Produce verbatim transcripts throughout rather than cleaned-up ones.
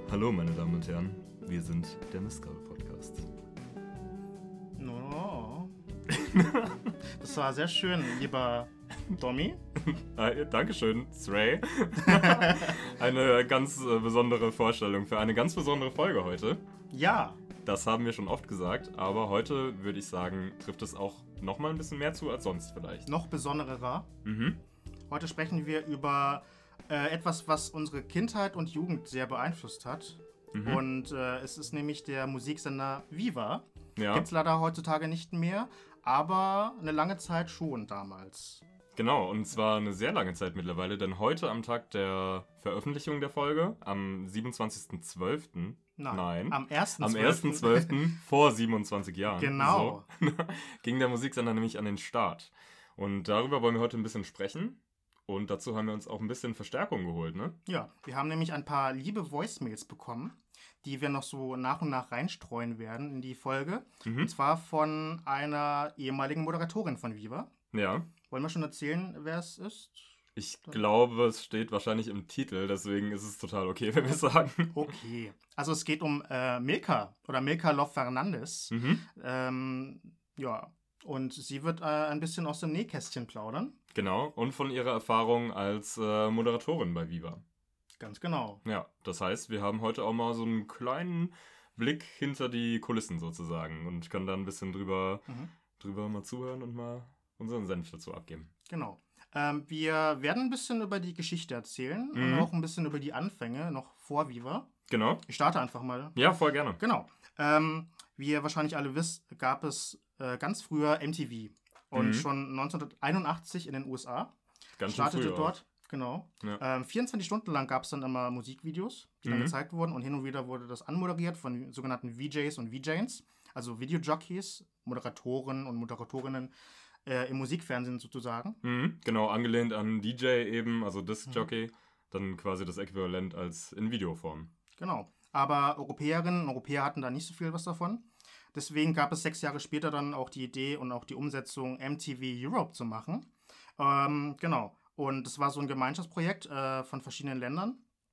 Hallo meine Damen und Herren, wir sind der Mistgabel-Podcast. No. Das war sehr schön, lieber Domi. äh, Dankeschön, Sray. Eine ganz äh, besondere Vorstellung für eine ganz besondere Folge heute. Ja. Das haben wir schon oft gesagt, aber heute würde ich sagen, trifft es auch nochmal ein bisschen mehr zu als sonst vielleicht. Noch besonderer. Mhm. Heute sprechen wir über äh, etwas, was unsere Kindheit und Jugend sehr beeinflusst hat. Mhm. Und äh, es ist nämlich der Musiksender Viva. Ja. Gibt es leider heutzutage nicht mehr, aber eine lange Zeit schon damals. Genau, und zwar eine sehr lange Zeit mittlerweile, denn heute am Tag der Veröffentlichung der Folge, am siebenundzwanzigsten zwölften Nein, Nein, am ersten am ersten zwölften vor siebenundzwanzig Jahren. Genau. So, ging der Musiksender nämlich an den Start. Und darüber wollen wir heute ein bisschen sprechen. Und dazu haben wir uns auch ein bisschen Verstärkung geholt, ne? Ja, wir haben nämlich ein paar liebe Voicemails bekommen, die wir noch so nach und nach reinstreuen werden in die Folge. Mhm. Und zwar von einer ehemaligen Moderatorin von Viva. Ja. Wollen wir schon erzählen, wer es ist? Ich glaube, es steht wahrscheinlich im Titel, deswegen ist es total okay, wenn wir sagen. Okay. Also es geht um äh, Milka oder Milka Love Fernandes. Mhm. Ähm, ja, und sie wird äh, ein bisschen aus dem Nähkästchen plaudern. Genau, und von ihrer Erfahrung als äh, Moderatorin bei Viva. Ganz genau. Ja, das heißt, wir haben heute auch mal so einen kleinen Blick hinter die Kulissen sozusagen und können dann ein bisschen drüber, mhm. drüber mal zuhören und mal unseren Senf dazu abgeben. Genau. Ähm, wir werden ein bisschen über die Geschichte erzählen mhm. und auch ein bisschen über die Anfänge, noch vor Viva. Genau. Ich starte einfach mal. Ja, voll gerne. Genau. Ähm, wie ihr wahrscheinlich alle wisst, gab es äh, ganz früher M T V. Und mhm. schon neunzehnhunderteinundachtzig in den U S A. Ganz startete früh dort. Auch. Genau. Ja. Ähm, vierundzwanzig Stunden lang gab es dann immer Musikvideos, die mhm. dann gezeigt wurden. Und hin und wieder wurde das anmoderiert von sogenannten V Js und V Js. Also Videojockeys, Moderatoren und Moderatorinnen äh, im Musikfernsehen sozusagen. Mhm. Genau, angelehnt an D J eben, also Disc-Jockey. Mhm. Dann quasi das Äquivalent als in Videoform. Genau. Aber Europäerinnen und Europäer hatten da nicht so viel was davon. Deswegen gab es sechs Jahre später dann auch die Idee und auch die Umsetzung, M T V Europe zu machen. Ähm, genau. Und es war so ein Gemeinschaftsprojekt äh, von verschiedenen Ländern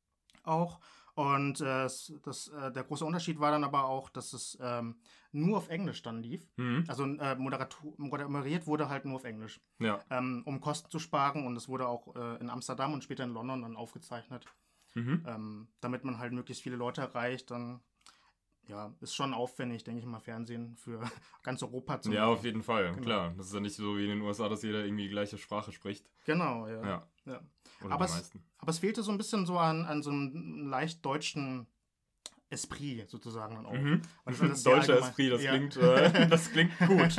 auch. Und äh, das, äh, der große Unterschied war dann aber auch, dass es ähm, nur auf Englisch dann lief. Mhm. Also äh, moderiert wurde halt nur auf Englisch. Ja. Ähm, um Kosten zu sparen. Und es wurde auch äh, in Amsterdam und später in London dann aufgezeichnet. Mhm. Ähm, damit man halt möglichst viele Leute erreicht, dann ja, ist schon aufwendig, denke ich mal, Fernsehen für ganz Europa zu machen. Ja, auf jeden Fall, genau. Klar. Das ist ja nicht so wie in den U S A, dass jeder irgendwie die gleiche Sprache spricht. Genau, ja. ja. ja. Oder aber, die es, meisten. aber es fehlte so ein bisschen so an, an so einem leicht deutschen Esprit sozusagen dann auch. Mhm. Deutscher Esprit, das, ja. klingt, äh, das klingt gut.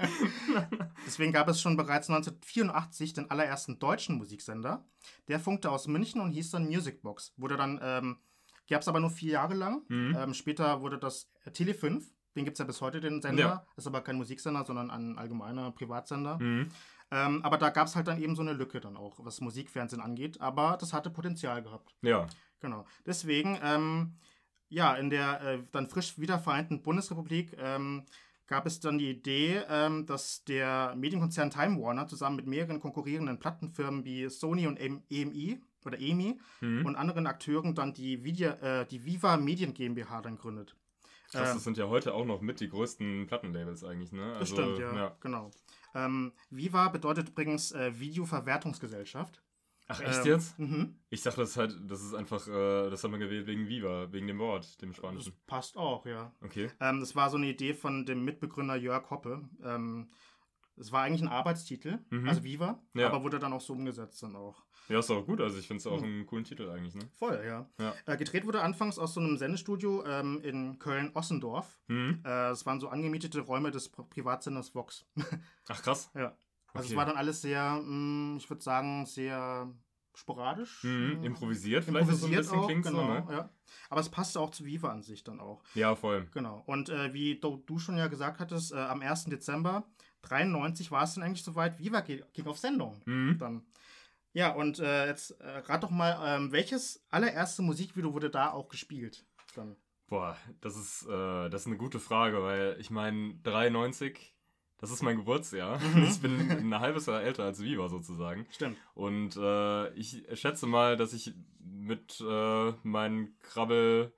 Deswegen gab es schon bereits neunzehnhundertvierundachtzig den allerersten deutschen Musiksender. Der funkte aus München und hieß dann Musicbox. Wurde dann, ähm, gab es aber nur vier Jahre lang. Mhm. Ähm, später wurde das Tele fünf. Den gibt es ja bis heute, den Sender. Ja. Ist aber kein Musiksender, sondern ein allgemeiner Privatsender. Mhm. Ähm, aber da gab es halt dann eben so eine Lücke dann auch, was Musikfernsehen angeht. Aber das hatte Potenzial gehabt. Ja. Genau. Deswegen, ähm, ja, in der äh, dann frisch wiedervereinten Bundesrepublik ähm, gab es dann die Idee, ähm, dass der Medienkonzern Time Warner zusammen mit mehreren konkurrierenden Plattenfirmen wie Sony und E M I oder E M I mhm. und anderen Akteuren dann die, Video, äh, die Viva Medien GmbH dann gründet. Krass, das sind ja heute auch noch mit die größten Plattenlabels eigentlich, ne? Also, das stimmt, ja, ja. genau. Ähm, Viva bedeutet übrigens äh, Videoverwertungsgesellschaft. Ach, echt ähm, jetzt? Mhm. Ich dachte, das ist halt, das ist einfach, äh, das haben wir gewählt wegen Viva, wegen dem Wort, dem Spanischen. Das passt auch, ja. Okay. Ähm, das war so eine Idee von dem Mitbegründer Jörg Hoppe. Ähm, es war eigentlich ein Arbeitstitel, mhm. also Viva, ja. aber wurde dann auch so umgesetzt dann auch. Ja, ist auch gut, also ich finde es auch mhm. einen coolen Titel eigentlich, ne? Voll, ja. ja. Äh, gedreht wurde anfangs aus so einem Sendestudio ähm, in Köln-Ossendorf. Mhm. Äh, es waren so angemietete Räume des Pri- Privatsenders Vox. Ach, krass. Ja. Also okay. Es war dann alles sehr, mh, ich würde sagen, sehr sporadisch. Mhm. Improvisiert vielleicht Improvisiert so ein bisschen auch, klingt genau, so, ne? Ja. Aber es passte auch zu Viva an sich dann auch. Ja, voll. Genau. Und äh, wie du, du schon ja gesagt hattest, äh, am ersten Dezember dreiundneunzig war es dann eigentlich soweit, Viva ging auf Sendung. Mhm. Dann. Ja, und äh, jetzt äh, rat doch mal, ähm, welches allererste Musikvideo wurde da auch gespielt? Dann. Boah, das ist, äh, das ist eine gute Frage, weil ich meine, dreiundneunzig, das ist mein Geburtsjahr. Mhm. Ich bin ein halbes Jahr älter als Viva sozusagen. Stimmt. Und äh, ich schätze mal, dass ich mit äh, meinen Krabbel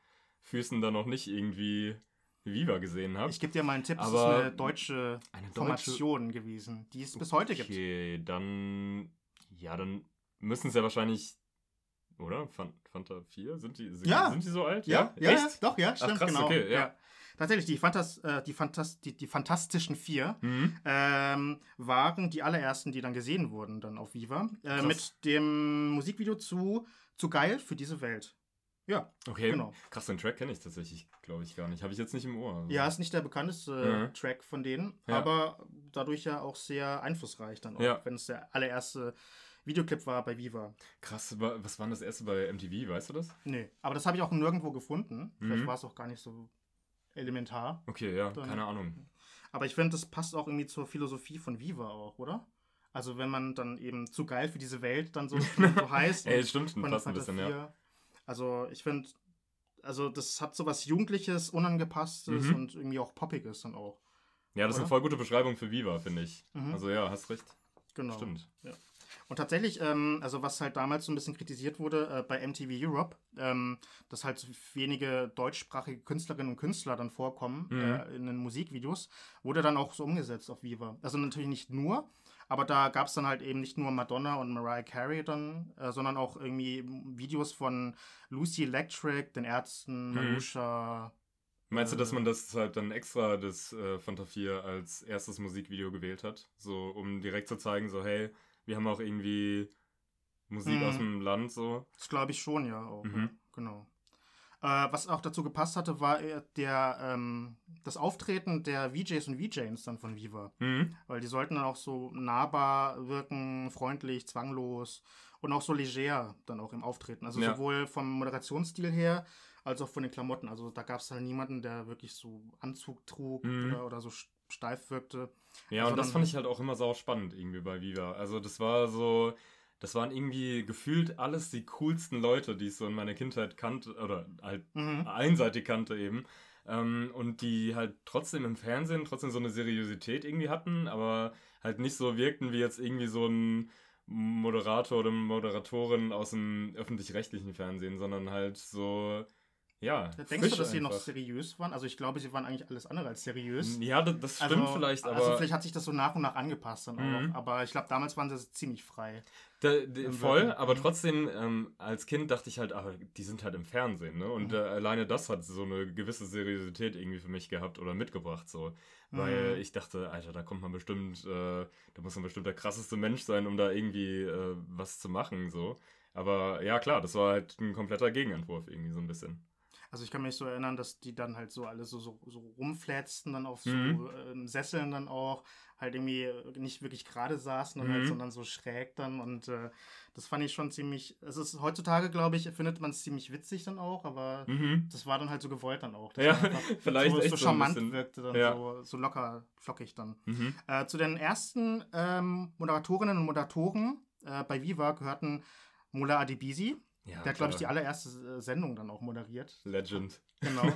Füßen da noch nicht irgendwie Viva gesehen habe. Ich gebe dir mal einen Tipp, es ist Aber eine deutsche eine Formation gewesen, die es bis heute gibt. Okay, dann, ja, dann müssen es ja wahrscheinlich, oder? Fan- Fanta vier? Sind die, sind, Ja. sind die so alt? Ja, ja, ja, Echt? doch, ja, stimmt, Ach, krass, genau. okay, ja. Tatsächlich, die, Fantas, äh, die, Fantas, die, die Fantastischen Vier Mhm. ähm, waren die allerersten, die dann gesehen wurden, dann auf Viva, äh, Krass. mit dem Musikvideo zu Zu geil für diese Welt. Ja, Okay, genau. krass, den Track kenne ich tatsächlich, glaube ich, gar nicht. Habe ich jetzt nicht im Ohr. Also. Ja, ist nicht der bekannteste Mhm. Track von denen, Ja. aber dadurch ja auch sehr einflussreich dann auch, Ja. wenn es der allererste Videoclip war bei Viva. Krass, wa- was war denn das erste bei M T V, weißt du das? Nee, aber das habe ich auch nirgendwo gefunden. Vielleicht Mhm. war es auch gar nicht so elementar. Okay, ja, Dann- keine Ahnung. Aber ich finde, das passt auch irgendwie zur Philosophie von Viva auch, oder? Also wenn man dann eben zu geil für diese Welt dann so, so heißt. Ey, und stimmt, von passt ein Fanta bisschen, ja. vier. Also ich finde, also das hat so was Jugendliches, Unangepasstes Mhm. und irgendwie auch Poppiges dann auch. Ja, das ist eine Oder? voll gute Beschreibung für Viva, finde ich. Mhm. Also ja, hast recht. Genau. Stimmt. Und tatsächlich, ähm, also was halt damals so ein bisschen kritisiert wurde äh, bei M T V Europe, ähm, dass halt so wenige deutschsprachige Künstlerinnen und Künstler dann vorkommen Mhm. äh, in den Musikvideos, wurde dann auch so umgesetzt auf Viva. Also natürlich nicht nur, aber da gab es dann halt eben nicht nur Madonna und Mariah Carey dann, äh, sondern auch irgendwie Videos von Lucy Electric, den Ärzten, Mhm. Marusha. Meinst du, dass Äh, man das halt dann extra das äh, Fanta vier als erstes Musikvideo gewählt hat? So, um direkt zu zeigen, so, hey, wir haben auch irgendwie Musik Mhm. aus dem Land, so. Das glaube ich schon, ja auch. Mhm. Ja, genau. Äh, was auch dazu gepasst hatte, war eher der, ähm, das Auftreten der V Js und V Js dann von Viva. Mhm. Weil die sollten dann auch so nahbar wirken, freundlich, zwanglos und auch so leger dann auch im Auftreten. Also Ja. sowohl vom Moderationsstil her, als auch von den Klamotten. Also da gab es halt niemanden, der wirklich so Anzug trug Mhm. oder, oder so st- steif wirkte. Ja, Also und das dann- fand ich halt auch immer sau spannend irgendwie bei Viva. Also das war so, das waren irgendwie gefühlt alles die coolsten Leute, die ich so in meiner Kindheit kannte, oder halt Mhm. einseitig kannte eben. Ähm, und die halt trotzdem im Fernsehen trotzdem so eine Seriosität irgendwie hatten, aber halt nicht so wirkten wie jetzt irgendwie so ein Moderator oder Moderatorin aus dem öffentlich-rechtlichen Fernsehen, sondern halt so, ja, Denkst du, frisch dass sie noch einfach. seriös waren? Also ich glaube, sie waren eigentlich alles andere als seriös. Ja, das, das stimmt Also, vielleicht, aber also vielleicht hat sich das so nach und nach angepasst dann Mhm. auch. Aber ich glaube, damals waren sie ziemlich frei. Da, d- Im voll, Wirken. aber Mhm. trotzdem, ähm, als Kind dachte ich halt, aber die sind halt im Fernsehen, ne? Und Mhm. äh, alleine das hat so eine gewisse Seriosität irgendwie für mich gehabt oder mitgebracht, so. Weil Mhm. ich dachte, Alter, da kommt man bestimmt, äh, da muss man bestimmt der krasseste Mensch sein, um da irgendwie äh, was zu machen, so. Aber ja, klar, das war halt ein kompletter Gegenentwurf irgendwie so ein bisschen. Also ich kann mich so erinnern, dass die dann halt so alle so, so, so rumflätzten, dann auf so Mhm. ähm, Sesseln dann auch, halt irgendwie äh, nicht wirklich gerade saßen, dann halt, Mhm. sondern so schräg dann. Und äh, das fand ich schon ziemlich, es ist heutzutage, glaube ich, findet man es ziemlich witzig dann auch, aber Mhm. das war dann halt so gewollt dann auch. Dass Ja, man einfach vielleicht so, echt so so ein charmant bisschen. wirkte dann, Ja. so, so locker, flockig dann. Mhm. Äh, zu den ersten ähm, Moderatorinnen und Moderatoren äh, bei Viva gehörten Mola Adebisi. Ja, Der hat, glaube ich, die klar. allererste äh, Sendung dann auch moderiert. Legend. Genau.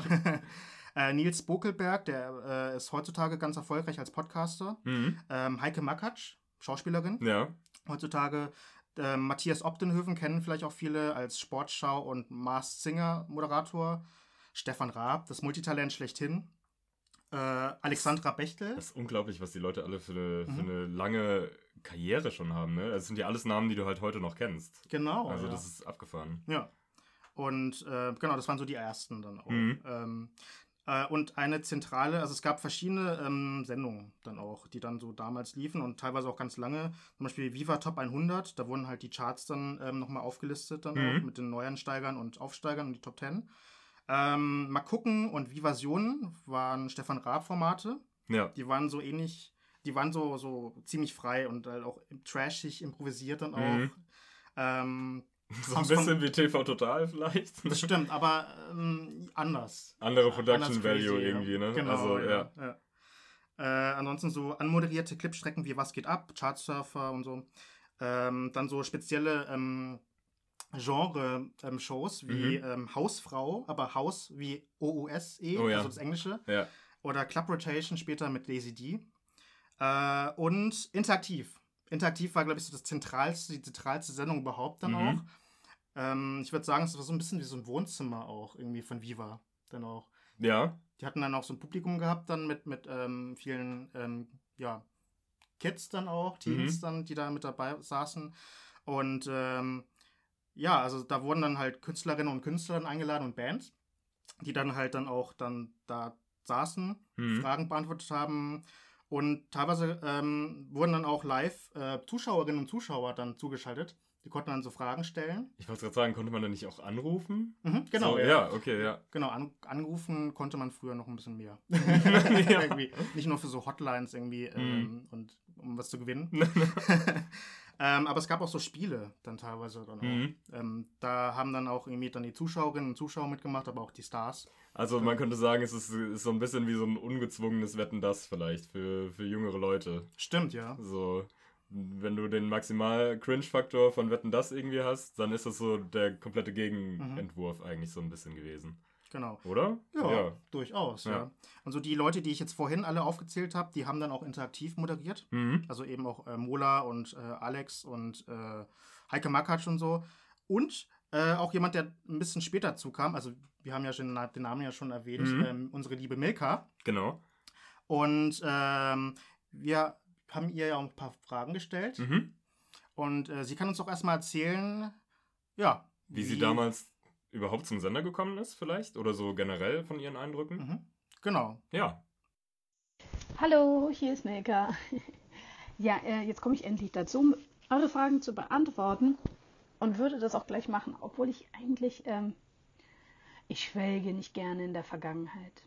äh, Nils Bokelberg, der äh, ist heutzutage ganz erfolgreich als Podcaster. Mhm. Ähm, Heike Makatsch, Schauspielerin. Ja. Heutzutage äh, Matthias Obdenhöven kennen vielleicht auch viele als Sportschau- und Masked Singer Moderator. Stefan Raab, das Multitalent schlechthin. Äh, Alexandra Bechtel. Das ist unglaublich, was die Leute alle für eine, Mhm. für eine lange Karriere schon haben, ne? Das sind ja alles Namen, die du halt heute noch kennst. Genau. Also ja. das ist abgefahren. Ja. Und äh, genau, das waren so die ersten dann auch. Mhm. Ähm, äh, und eine zentrale, also es gab verschiedene ähm, Sendungen dann auch, die dann so damals liefen und teilweise auch ganz lange. Zum Beispiel Viva Top hundert, da wurden halt die Charts dann ähm, nochmal aufgelistet dann Mhm. auch mit den Neuansteigern und Aufsteigern und die Top zehn. Ähm, Mal gucken und Vivasionen waren Stefan Raab-Formate. Ja. Die waren so ähnlich, die waren so, so ziemlich frei und halt auch trashig improvisiert dann auch. Mhm. Ähm, So ein Kommst von- bisschen wie T V Total vielleicht. das stimmt, aber ähm, anders. Andere Production Anders Value crazy, irgendwie, ja. ne? Genau, Also, ja. ja. Äh, ansonsten so anmoderierte Clipstrecken wie Was geht ab, Chartsurfer und so. Ähm, dann so spezielle ähm, Genre-Shows wie Mhm. ähm, Hausfrau, aber Haus wie O U S E, Oh ja. also das Englische. Ja. Oder Club Rotation später mit Lazy D. Äh, und Interaktiv. Interaktiv war, glaube ich, so das zentralste, die zentralste Sendung überhaupt dann Mhm. auch. Ähm, ich würde sagen, es war so ein bisschen wie so ein Wohnzimmer auch irgendwie von Viva. dann auch. Ja. Die hatten dann auch so ein Publikum gehabt, dann mit, mit ähm, vielen, ähm, ja, Kids dann auch, Teens Mhm. dann, die da mit dabei saßen. Und ähm, ja, also da wurden dann halt Künstlerinnen und Künstler eingeladen und Bands, die dann halt dann auch dann da saßen, Mhm. Fragen beantwortet haben. Und teilweise ähm, wurden dann auch live äh, Zuschauerinnen und Zuschauer dann zugeschaltet. Die konnten dann so Fragen stellen. Ich wollte gerade sagen, konnte man da nicht auch anrufen? Mhm, genau, So, ja. ja, okay, ja. Genau, an, angerufen konnte man früher noch ein bisschen mehr. Ja. Irgendwie, nicht nur für so Hotlines irgendwie Mhm. ähm, und um was zu gewinnen. ähm, aber es gab auch so Spiele dann teilweise dann auch. Mhm. Ähm, da haben dann auch irgendwie dann die Zuschauerinnen und Zuschauer mitgemacht, aber auch die Stars. Also man könnte sagen, es ist, ist so ein bisschen wie so ein ungezwungenes Wetten, das vielleicht für, für jüngere Leute. Stimmt, ja. So, wenn du den Maximal-Cringe-Faktor von Wetten, das irgendwie hast, dann ist das so der komplette Gegenentwurf mhm. eigentlich so ein bisschen gewesen. Genau. Oder? Ja, ja. durchaus, ja. ja. Also die Leute, die ich jetzt vorhin alle aufgezählt habe, die haben dann auch interaktiv moderiert. Mhm. Also eben auch äh, Mola und äh, Alex und äh, Heike Makatsch und so. Und äh, auch jemand, der ein bisschen später zukam, also wir haben ja schon den Namen ja schon erwähnt, mhm. ähm, unsere liebe Milka. Genau. Und ähm, wir haben ihr ja auch ein paar Fragen gestellt. Mhm. Und äh, sie kann uns auch erstmal erzählen, ja. Wie, wie sie damals überhaupt zum Sender gekommen ist vielleicht? Oder so generell von ihren Eindrücken? Mhm. Genau. Ja. Hallo, hier ist Milka. Ja, äh, jetzt komme ich endlich dazu, eure Fragen zu beantworten und würde das auch gleich machen, obwohl ich eigentlich, ähm, ich schwelge nicht gerne in der Vergangenheit.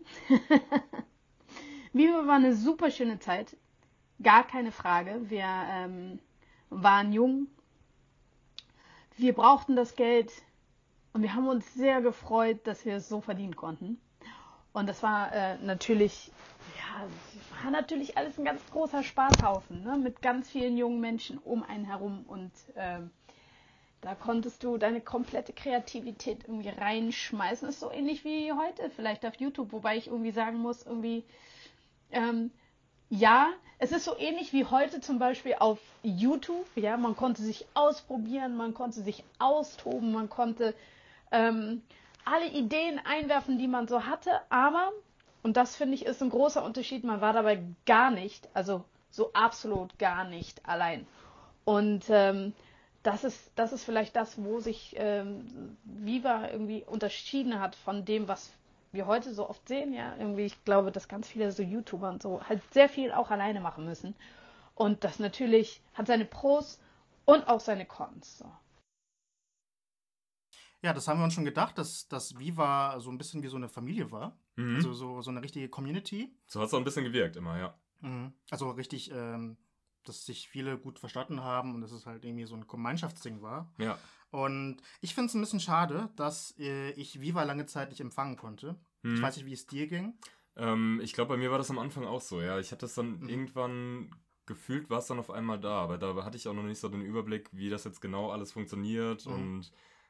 Viva war eine super schöne Zeit, gar keine Frage. Wir ähm, waren jung, wir brauchten das Geld und wir haben uns sehr gefreut, dass wir es so verdienen konnten. Und das war äh, natürlich, ja, war natürlich alles ein ganz großer Spaßhaufen, ne? Mit ganz vielen jungen Menschen um einen herum. Und äh, da konntest du deine komplette Kreativität irgendwie reinschmeißen. Das ist so ähnlich wie heute vielleicht auf YouTube, wobei ich irgendwie sagen muss, irgendwie, ähm, ja, es ist so ähnlich wie heute zum Beispiel auf YouTube. Ja, man konnte sich ausprobieren, man konnte sich austoben, man konnte ähm, alle Ideen einwerfen, die man so hatte, aber, und das finde ich ist ein großer Unterschied, man war dabei gar nicht, also so absolut gar nicht allein. Und ähm, das ist, das ist vielleicht das, wo sich ähm, Viva irgendwie unterschieden hat von dem, was wir heute so oft sehen. Ja, irgendwie, ich glaube, dass ganz viele so YouTuber und so halt sehr viel auch alleine machen müssen. Und das natürlich hat seine Pros und auch seine Cons. So. Ja, das haben wir uns schon gedacht, dass, dass Viva so ein bisschen wie so eine Familie war. Mhm. Also so, so eine richtige Community. So hat es auch ein bisschen gewirkt immer, ja. Mhm. Also richtig, ähm, dass sich viele gut verstanden haben und dass es halt irgendwie so ein Gemeinschaftsding war. Ja. Und ich finde es ein bisschen schade, dass äh, ich Viva lange Zeit nicht empfangen konnte. Mhm. Ich weiß nicht, wie es dir ging. Ähm, ich glaube, bei mir war das am Anfang auch so, ja. Ich hatte das dann mhm. irgendwann gefühlt, war es dann auf einmal da, aber da hatte ich auch noch nicht so den Überblick, wie das jetzt genau alles funktioniert mhm. und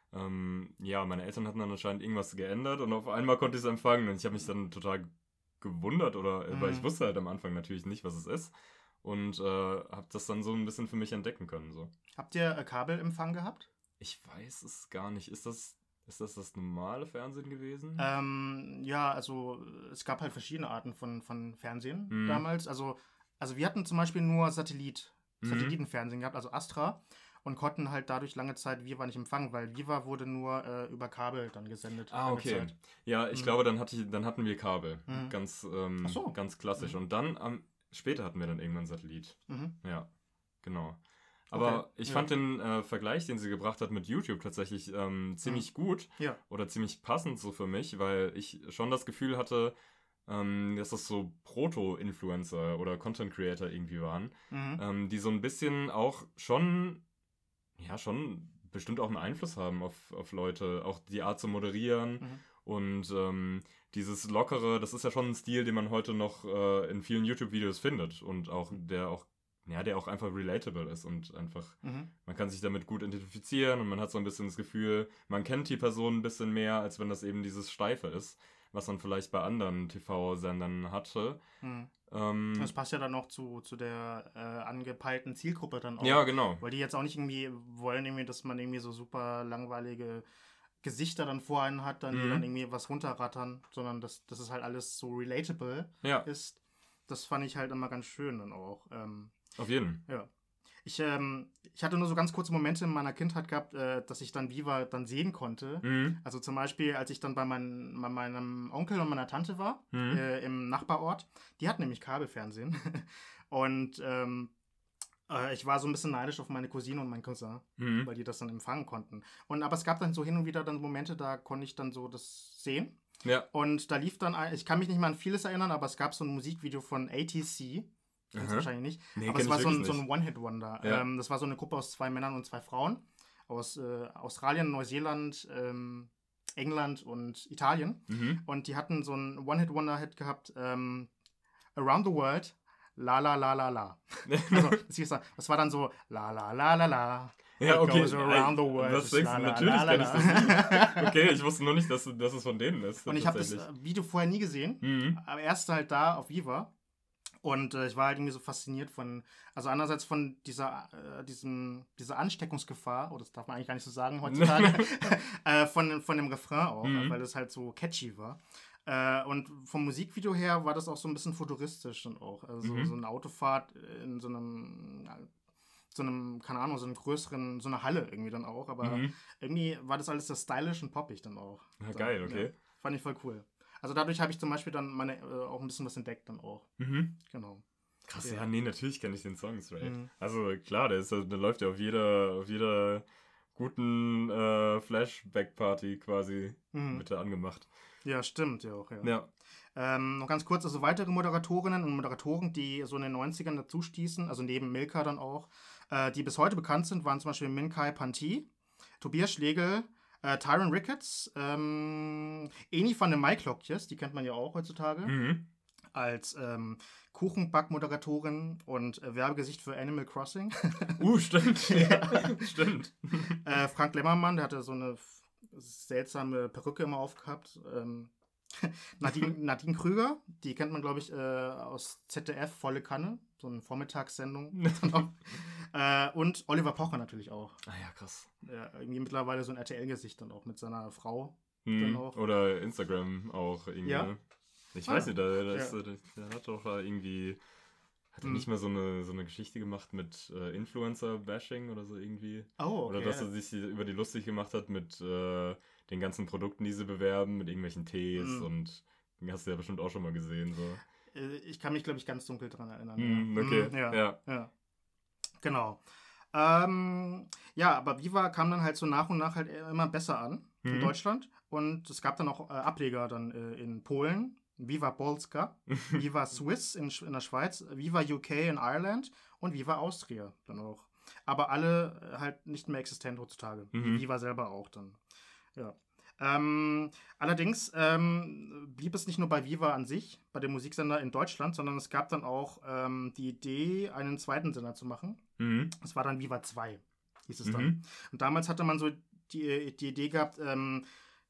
Ähm, ja, meine Eltern hatten dann anscheinend irgendwas geändert und auf einmal konnte ich es empfangen und ich habe mich dann total gewundert oder, mhm. weil ich wusste halt am Anfang natürlich nicht, was es ist und äh, habe das dann so ein bisschen für mich entdecken können. So. Habt ihr äh, Kabelempfang gehabt? Ich weiß es gar nicht. Ist das, ist das das normale Fernsehen gewesen? Ähm, ja, also es gab halt verschiedene Arten von, von Fernsehen mhm. damals. Also, also wir hatten zum Beispiel nur Satellit, mhm. Satellitenfernsehen gehabt, also Astra. Und konnten halt dadurch lange Zeit Viva nicht empfangen, weil Viva wurde nur äh, über Kabel dann gesendet. Ah, okay. Zeit. Ja, ich mhm. glaube, dann, hatte ich, dann hatten wir Kabel. Mhm. Ganz, ähm, so. ganz klassisch. Mhm. Und dann, ähm, später hatten wir dann irgendwann Satellit. Mhm. Ja, genau. Aber okay. ich ja. fand den äh, Vergleich, den sie gebracht hat mit YouTube tatsächlich ähm, ziemlich mhm. gut. Ja. Oder ziemlich passend so für mich, weil ich schon das Gefühl hatte, ähm, dass das so Proto-Influencer oder Content-Creator irgendwie waren, mhm. ähm, die so ein bisschen auch schon... ja, schon bestimmt auch einen Einfluss haben auf, auf Leute, auch die Art zu moderieren mhm. und ähm, dieses Lockere, das ist ja schon ein Stil, den man heute noch äh, in vielen YouTube-Videos findet und auch der auch, ja, der auch einfach relatable ist und einfach, mhm. man kann sich damit gut identifizieren und man hat so ein bisschen das Gefühl, man kennt die Person ein bisschen mehr, als wenn das eben dieses Steife ist, was man vielleicht bei anderen T V-Sendern hatte. Mhm. Ähm, das passt ja dann noch zu, zu der äh, angepeilten Zielgruppe dann auch. Ja, genau. Weil die jetzt auch nicht irgendwie wollen, irgendwie, dass man irgendwie so super langweilige Gesichter dann vor einen hat, dann, die Mhm. dann irgendwie was runterrattern, sondern dass, dass es halt alles so relatable Ja, ist. Das fand ich halt immer ganz schön dann auch. Ähm, auf jeden. ja. Ich, ähm, ich hatte nur so ganz kurze Momente in meiner Kindheit gehabt, äh, dass ich dann Viva dann sehen konnte. Mhm. Also zum Beispiel, als ich dann bei, mein, bei meinem Onkel und meiner Tante war, Mhm. äh, im Nachbarort. Die hatten nämlich Kabelfernsehen. Und ähm, äh, ich war so ein bisschen neidisch auf meine Cousine und meinen Cousin, Mhm. weil die das dann empfangen konnten. Und aber es gab dann so hin und wieder dann Momente, da konnte ich dann so das sehen. Ja. Und da lief dann, ein, ich kann mich nicht mehr an vieles erinnern, aber es gab so ein Musikvideo von A T C. Kennst du Aha. wahrscheinlich nicht. Nee, aber kenn es war ich so ein, wirklich so ein nicht. One-Hit-Wonder. Ja. Ähm, das war so eine Gruppe aus zwei Männern und zwei Frauen. Aus äh, Australien, Neuseeland, ähm, England und Italien. Mhm. Und die hatten so ein One-Hit-Wonder-Hit gehabt. Ähm, Around the World. La la la la la. Also, das, hieß dann, das war dann so la la la la la. Ja, It okay. goes around the world. Was denkst La, du? la, Natürlich la, kenn la, ich la. das. Okay, ich wusste nur nicht, dass, dass es von denen ist. Und ich habe das tatsächlich. äh, Video vorher nie gesehen. Mhm. Aber erst halt da auf Viva. Und äh, ich war halt irgendwie so fasziniert von, also einerseits von dieser, äh, diesem, dieser Ansteckungsgefahr, oh, das darf man eigentlich gar nicht so sagen heutzutage, äh, von, von dem Refrain auch, Mhm. weil es halt so catchy war. Äh, und vom Musikvideo her war das auch so ein bisschen futuristisch dann auch. Also Mhm. so eine Autofahrt in so einem, so einem, keine Ahnung, so einem größeren, so einer Halle irgendwie dann auch. Aber Mhm. irgendwie war das alles so stylisch und poppig dann auch. Ja, Dann, geil, okay. Ja, fand ich voll cool. Also dadurch habe ich zum Beispiel dann meine, äh, auch ein bisschen was entdeckt dann auch. Mhm. Genau. Krass, Ja. ja, nee, natürlich kenne ich den Song straight. Mhm. Also klar, der, ist, der läuft ja auf jeder, auf jeder guten äh, Flashback-Party quasi Mhm. mit da angemacht. Ja, stimmt, ja auch, ja. Ja. Ähm, noch ganz kurz, also weitere Moderatorinnen und Moderatoren, die so in den neunzigern dazu stießen, also neben Milka dann auch, äh, die bis heute bekannt sind, waren zum Beispiel Minkai Panti, Tobias Schlegel, äh, Tyron Ricketts, ähm, Eni van den Maiklokjes, die kennt man ja auch heutzutage, Mhm. als ähm, Kuchenback-Moderatorin und äh, Werbegesicht für Animal Crossing. Uh, stimmt. Ja. Stimmt. äh, Frank Lemmermann, der hatte so eine f- seltsame Perücke immer aufgehabt. Ähm, Nadine, Nadine Krüger, die kennt man, glaube ich, äh, aus Z D F, Volle Kanne, so eine Vormittagssendung. äh, und Oliver Pocher natürlich auch. Ah ja, krass. Ja, irgendwie mittlerweile so ein R T L-Gesicht dann auch mit seiner Frau. Mhm. Dann auch. Oder Instagram auch irgendwie. Ja? Ne? Ich Ah, weiß nicht, der, der, ja. ist, der, der hat doch da irgendwie. Hat er Mhm. nicht mal so eine, so eine Geschichte gemacht mit äh, Influencer-Bashing oder so irgendwie? Oh, okay. Oder dass er sich über die lustig gemacht hat mit äh, den ganzen Produkten, die sie bewerben, mit irgendwelchen Tees Mhm. und den hast du ja bestimmt auch schon mal gesehen. So. Äh, Ich kann mich, glaube ich, ganz dunkel dran erinnern. Mhm, ja. okay, Mhm, ja, ja. ja. Genau. Ähm, ja, aber Viva kam dann halt so nach und nach halt immer besser an in Mhm. Deutschland. Und es gab dann auch äh, Ableger dann äh, in Polen. Viva Polska, Viva Swiss in, Sch- in der Schweiz, Viva U K in Ireland und Viva Austria dann auch. Aber alle äh, halt nicht mehr existent heutzutage. Wie Mhm. Viva selber auch dann. Ja. Ähm, allerdings ähm, blieb es nicht nur bei Viva an sich, bei dem Musiksender in Deutschland, sondern es gab dann auch ähm, die Idee, einen zweiten Sender zu machen. Mhm. Das war dann Viva zwei, hieß es Mhm. dann. Und damals hatte man so die, die Idee gehabt, ähm,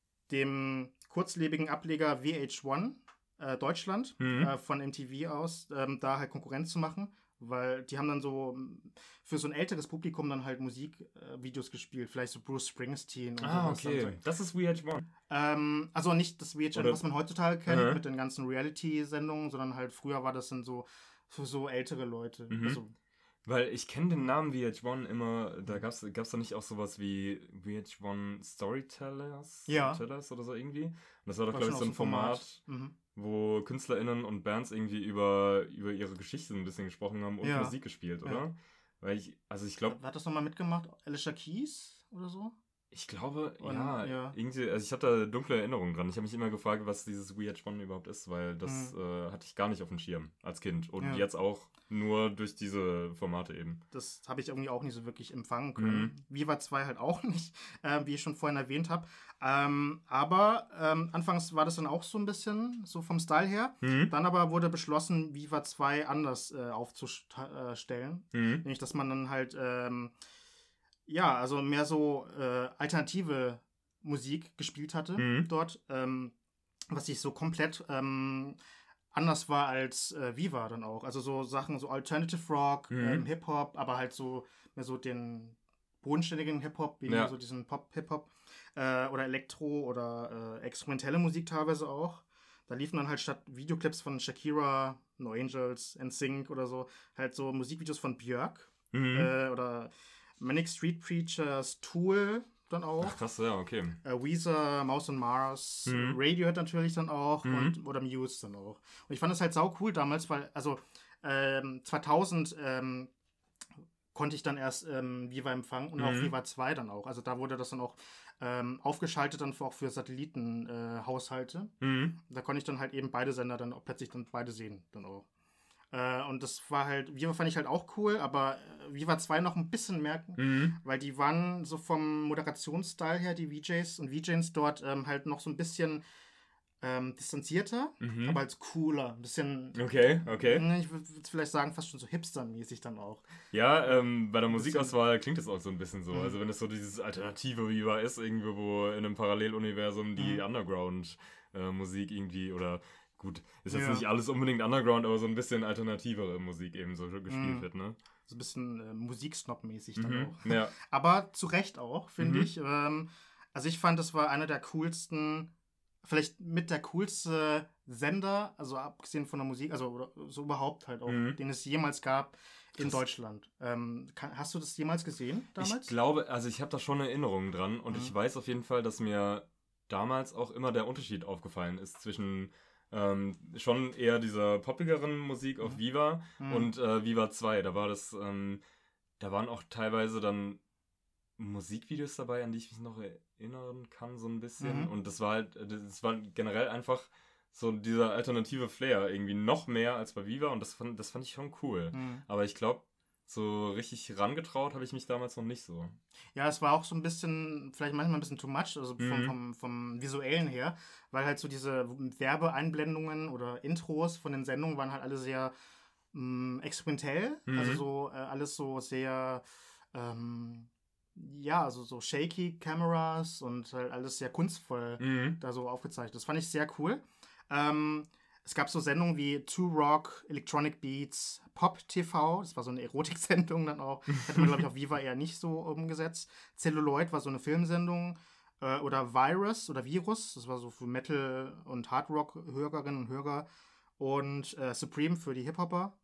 dem kurzlebigen Ableger V H eins äh, Deutschland Mhm. äh, von M T V aus, ähm, da halt Konkurrenz zu machen, weil die haben dann so ähm, für so ein älteres Publikum dann halt Musikvideos äh, Videos gespielt, vielleicht so Bruce Springsteen und Ah, sowas. Dann okay. so. Das ist V H eins. Ähm, also nicht das V H N, Oder- was man heutzutage kennt, Aha. mit den ganzen Reality-Sendungen, sondern halt früher war das dann so für so ältere Leute. Mhm. Also, Weil ich kenne den Namen V H eins immer, da gab es da nicht auch sowas wie V H eins Storytellers? Ja. Tellers oder so irgendwie? Und das war doch, war glaube ich, schon so ein auch Format, Mhm. wo KünstlerInnen und Bands irgendwie über, über ihre Geschichte so ein bisschen gesprochen haben und Ja. Musik gespielt, oder? Ja. Weil ich, also ich glaube, Wer hat das nochmal mitgemacht? Alicia Keys oder so? ich glaube, Und, ja, ja. irgendwie, also ich habe da dunkle Erinnerungen dran. Ich habe mich immer gefragt, was dieses V H eins überhaupt ist, weil das Mhm. äh, hatte ich gar nicht auf dem Schirm als Kind. Und Ja. jetzt auch nur durch diese Formate eben. Das habe ich irgendwie auch nicht so wirklich empfangen können. Mhm. Viva zwei halt auch nicht, äh, wie ich schon vorhin erwähnt habe. Ähm, aber ähm, anfangs war das dann auch so ein bisschen so vom Style her. Mhm. Dann aber wurde beschlossen, Viva zwei anders äh, aufzustellen. Mhm. Nämlich, dass man dann halt, ähm, ja, also mehr so äh, alternative Musik gespielt hatte Mhm. dort, ähm, was sich so komplett ähm, anders war als äh, Viva dann auch. Also so Sachen, so Alternative Rock, Mhm. ähm, Hip-Hop, aber halt so mehr so den bodenständigen Hip-Hop, weniger Ja. so diesen Pop-Hip-Hop. äh, oder Elektro oder äh, experimentelle Musik teilweise auch. Da liefen dann halt statt Videoclips von Shakira, No Angels, N Sync oder so, halt so Musikvideos von Björk Mhm. äh, oder Manic Street Preachers, Tool dann auch. Ach, krass, ja, okay. Äh, Weezer, Mouse on Mars, Mhm. Radiohead natürlich dann auch Mhm. und, oder Muse dann auch. Und ich fand das halt sau cool damals, weil, also ähm, zweitausend ähm, konnte ich dann erst ähm, Viva empfangen und auch Mhm. Viva zwei dann auch. Also da wurde das dann auch ähm, aufgeschaltet dann für, auch für Satellitenhaushalte. Äh, Haushalte. Mhm. Da konnte ich dann halt eben beide Sender dann auch plötzlich dann beide sehen dann auch. Äh, und das war halt, Viva fand ich halt auch cool, aber äh, Viva zwei noch ein bisschen mehr, Mhm. weil die waren so vom Moderationsstil her, die V Js und V Js dort ähm, halt noch so ein bisschen ähm, distanzierter, Mhm. aber als cooler. Ein bisschen, Okay, okay. ne, ich würde vielleicht sagen, fast schon so hipstermäßig dann auch. Ja, ähm, bei der Ein bisschen- Musikauswahl klingt es auch so ein bisschen so. Mhm. Also wenn es so dieses alternative Viva ist, irgendwo wo in einem Paralleluniversum die Mhm. Underground-Musik irgendwie oder gut, ist jetzt Ja. nicht alles unbedingt Underground, aber so ein bisschen alternativere Musik eben so gespielt Mhm. wird, ne? So ein bisschen äh, Musiksnob-mäßig dann Mhm. auch. Ja. Aber zu Recht auch, finde Mhm. ich. Ähm, also ich fand, das war einer der coolsten, vielleicht mit der coolste Sender, also abgesehen von der Musik, also oder so überhaupt halt auch, Mhm. den es jemals gab in Krass. Deutschland. Ähm, kann, hast du das jemals gesehen damals? Ich glaube, also ich habe da schon Erinnerungen dran und Mhm. ich weiß auf jeden Fall, dass mir damals auch immer der Unterschied aufgefallen ist zwischen ähm, schon eher dieser poppigeren Musik auf Mhm. Viva Mhm. und äh, Viva zwei. Da war das, ähm, da waren auch teilweise dann Musikvideos dabei, an die ich mich noch erinnern kann, so ein bisschen. Mhm. Und das war halt, das war generell einfach so dieser alternative Flair irgendwie noch mehr als bei Viva und das fand, das fand ich schon cool. Mhm. Aber ich glaube, so richtig rangetraut habe ich mich damals noch nicht so. Ja, es war auch so ein bisschen, vielleicht manchmal ein bisschen too much, also vom, Mhm. vom, vom Visuellen her, weil halt so diese Werbeeinblendungen oder Intros von den Sendungen waren halt alle sehr mh, experimentell, Mhm. also so äh, alles so sehr, ähm, ja, also so shaky Cameras und halt alles sehr kunstvoll Mhm. da so aufgezeichnet. Das fand ich sehr cool. Ähm, es gab so Sendungen wie Two Rock, Electronic Beats, Pop T V, das war so eine Erotiksendung dann auch. Hätte man, glaube ich, auf Viva eher nicht so umgesetzt. Celluloid war so eine Filmsendung. Äh, oder Virus oder Virus, das war so für Metal- und Hardrock-Hörerinnen und Hörer. Und äh, Supreme für die Hip-Hopper.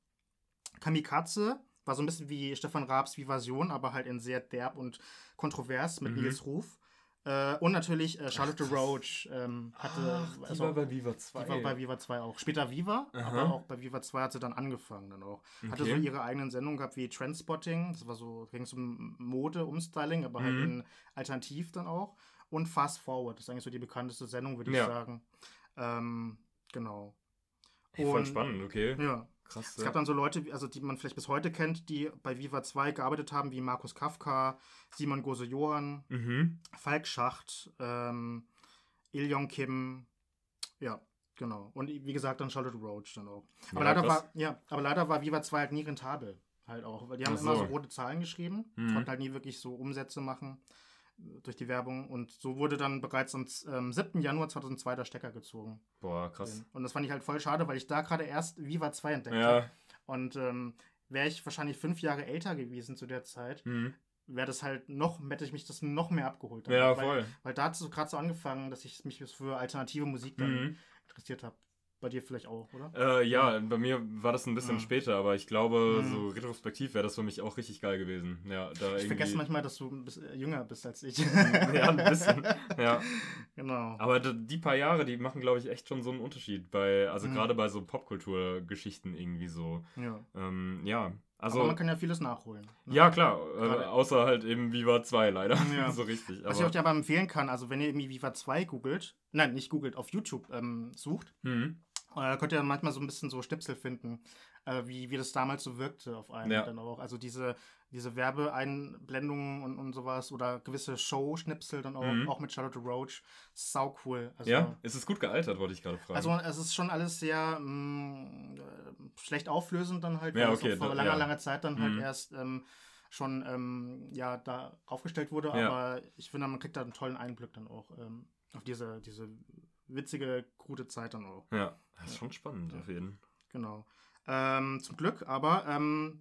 Kamikaze war so ein bisschen wie Stefan Raabs Vivasion, aber halt in sehr derb und kontrovers mit Mhm. Nils Ruf. Äh, und natürlich äh, Charlotte Ach, krass. Roach ähm, hatte. Ach, die also, war bei Viva zwei. die war bei Viva zwei auch. Später Viva, Aha. aber auch bei Viva zwei hat sie dann angefangen dann auch. Hatte so Okay. ihre eigenen Sendungen gehabt wie Trendspotting, das war so, ging es um Mode, Umstyling, aber halt Mhm. in alternativ dann auch. Und Fast Forward, das ist eigentlich so die bekannteste Sendung, würde ich Ja. sagen. Ähm, genau. Ey, voll Und- spannend, okay. Ja. Krass. Es Ja. gab dann so Leute, also die man vielleicht bis heute kennt, die bei Viva zwei gearbeitet haben, wie Markus Kafka, Simon Gose-Johann, Mhm. Falk Schacht, ähm, Il-Yong Kim, ja, genau. Und wie gesagt, dann Charlotte Roach dann auch. Aber, Ja, leider, krass. war, ja, aber leider war Viva zwei halt nie rentabel. Halt auch, weil die haben Ach immer so. so rote Zahlen geschrieben, Mhm. konnten halt nie wirklich so Umsätze machen äh, durch die Werbung. Und so wurde dann bereits am ähm, siebten Januar zweitausendzwei der Stecker gezogen. Boah, krass. Und das fand ich halt voll schade, weil ich da gerade erst Viva zwei entdeckt habe. Ja. Und ähm, wäre ich wahrscheinlich fünf Jahre älter gewesen zu der Zeit, Mhm. wäre das halt noch, hätte ich mich das noch mehr abgeholt. dann. Ja, weil, voll. Weil da hat es so gerade so angefangen, dass ich mich für alternative Musik dann Mhm. interessiert habe. Bei dir vielleicht auch, oder? Äh, ja, bei mir war das ein bisschen Mhm. später, aber ich glaube, Mhm. so retrospektiv wäre das für mich auch richtig geil gewesen. Ja, da Ich irgendwie. vergesse manchmal, dass du ein bisschen jünger bist als ich. Ja, ein bisschen. Ja. Genau. Aber d- die paar Jahre, die machen, glaube ich, echt schon so einen Unterschied bei, also Mhm. gerade bei so Popkulturgeschichten irgendwie so. Ja. Ähm, ja, Aber also. man kann ja vieles nachholen. ne? Ja, klar, äh, Gerade- außer halt eben Viva zwei leider. Ja. so richtig. Was ich euch aber empfehlen kann, also wenn ihr irgendwie Viva zwei googelt, nein, nicht googelt, auf YouTube ähm, sucht, Mhm. äh, könnt ihr dann manchmal so ein bisschen so Schnipsel finden, äh, wie, wie das damals so wirkte auf einen Ja. dann auch. Also diese, diese Werbeeinblendungen und, und sowas oder gewisse Show-Schnipsel dann auch, Mhm. auch mit Charlotte Roach. Sau cool. Also, Ja, ist es gut gealtert, wollte ich gerade fragen. Also es ist schon alles sehr mh, äh, schlecht auflösend dann halt, Ja, weil okay, es auch vor da- langer, ja. langer Zeit dann halt Mhm. erst ähm, schon ähm, ja, da aufgestellt wurde. Ja. Aber ich finde, man kriegt da einen tollen Einblick dann auch ähm, auf diese, diese witzige, gute Zeit dann auch. ja, das ist schon spannend auf jeden Fall. Genau. Ähm, zum Glück, aber ähm,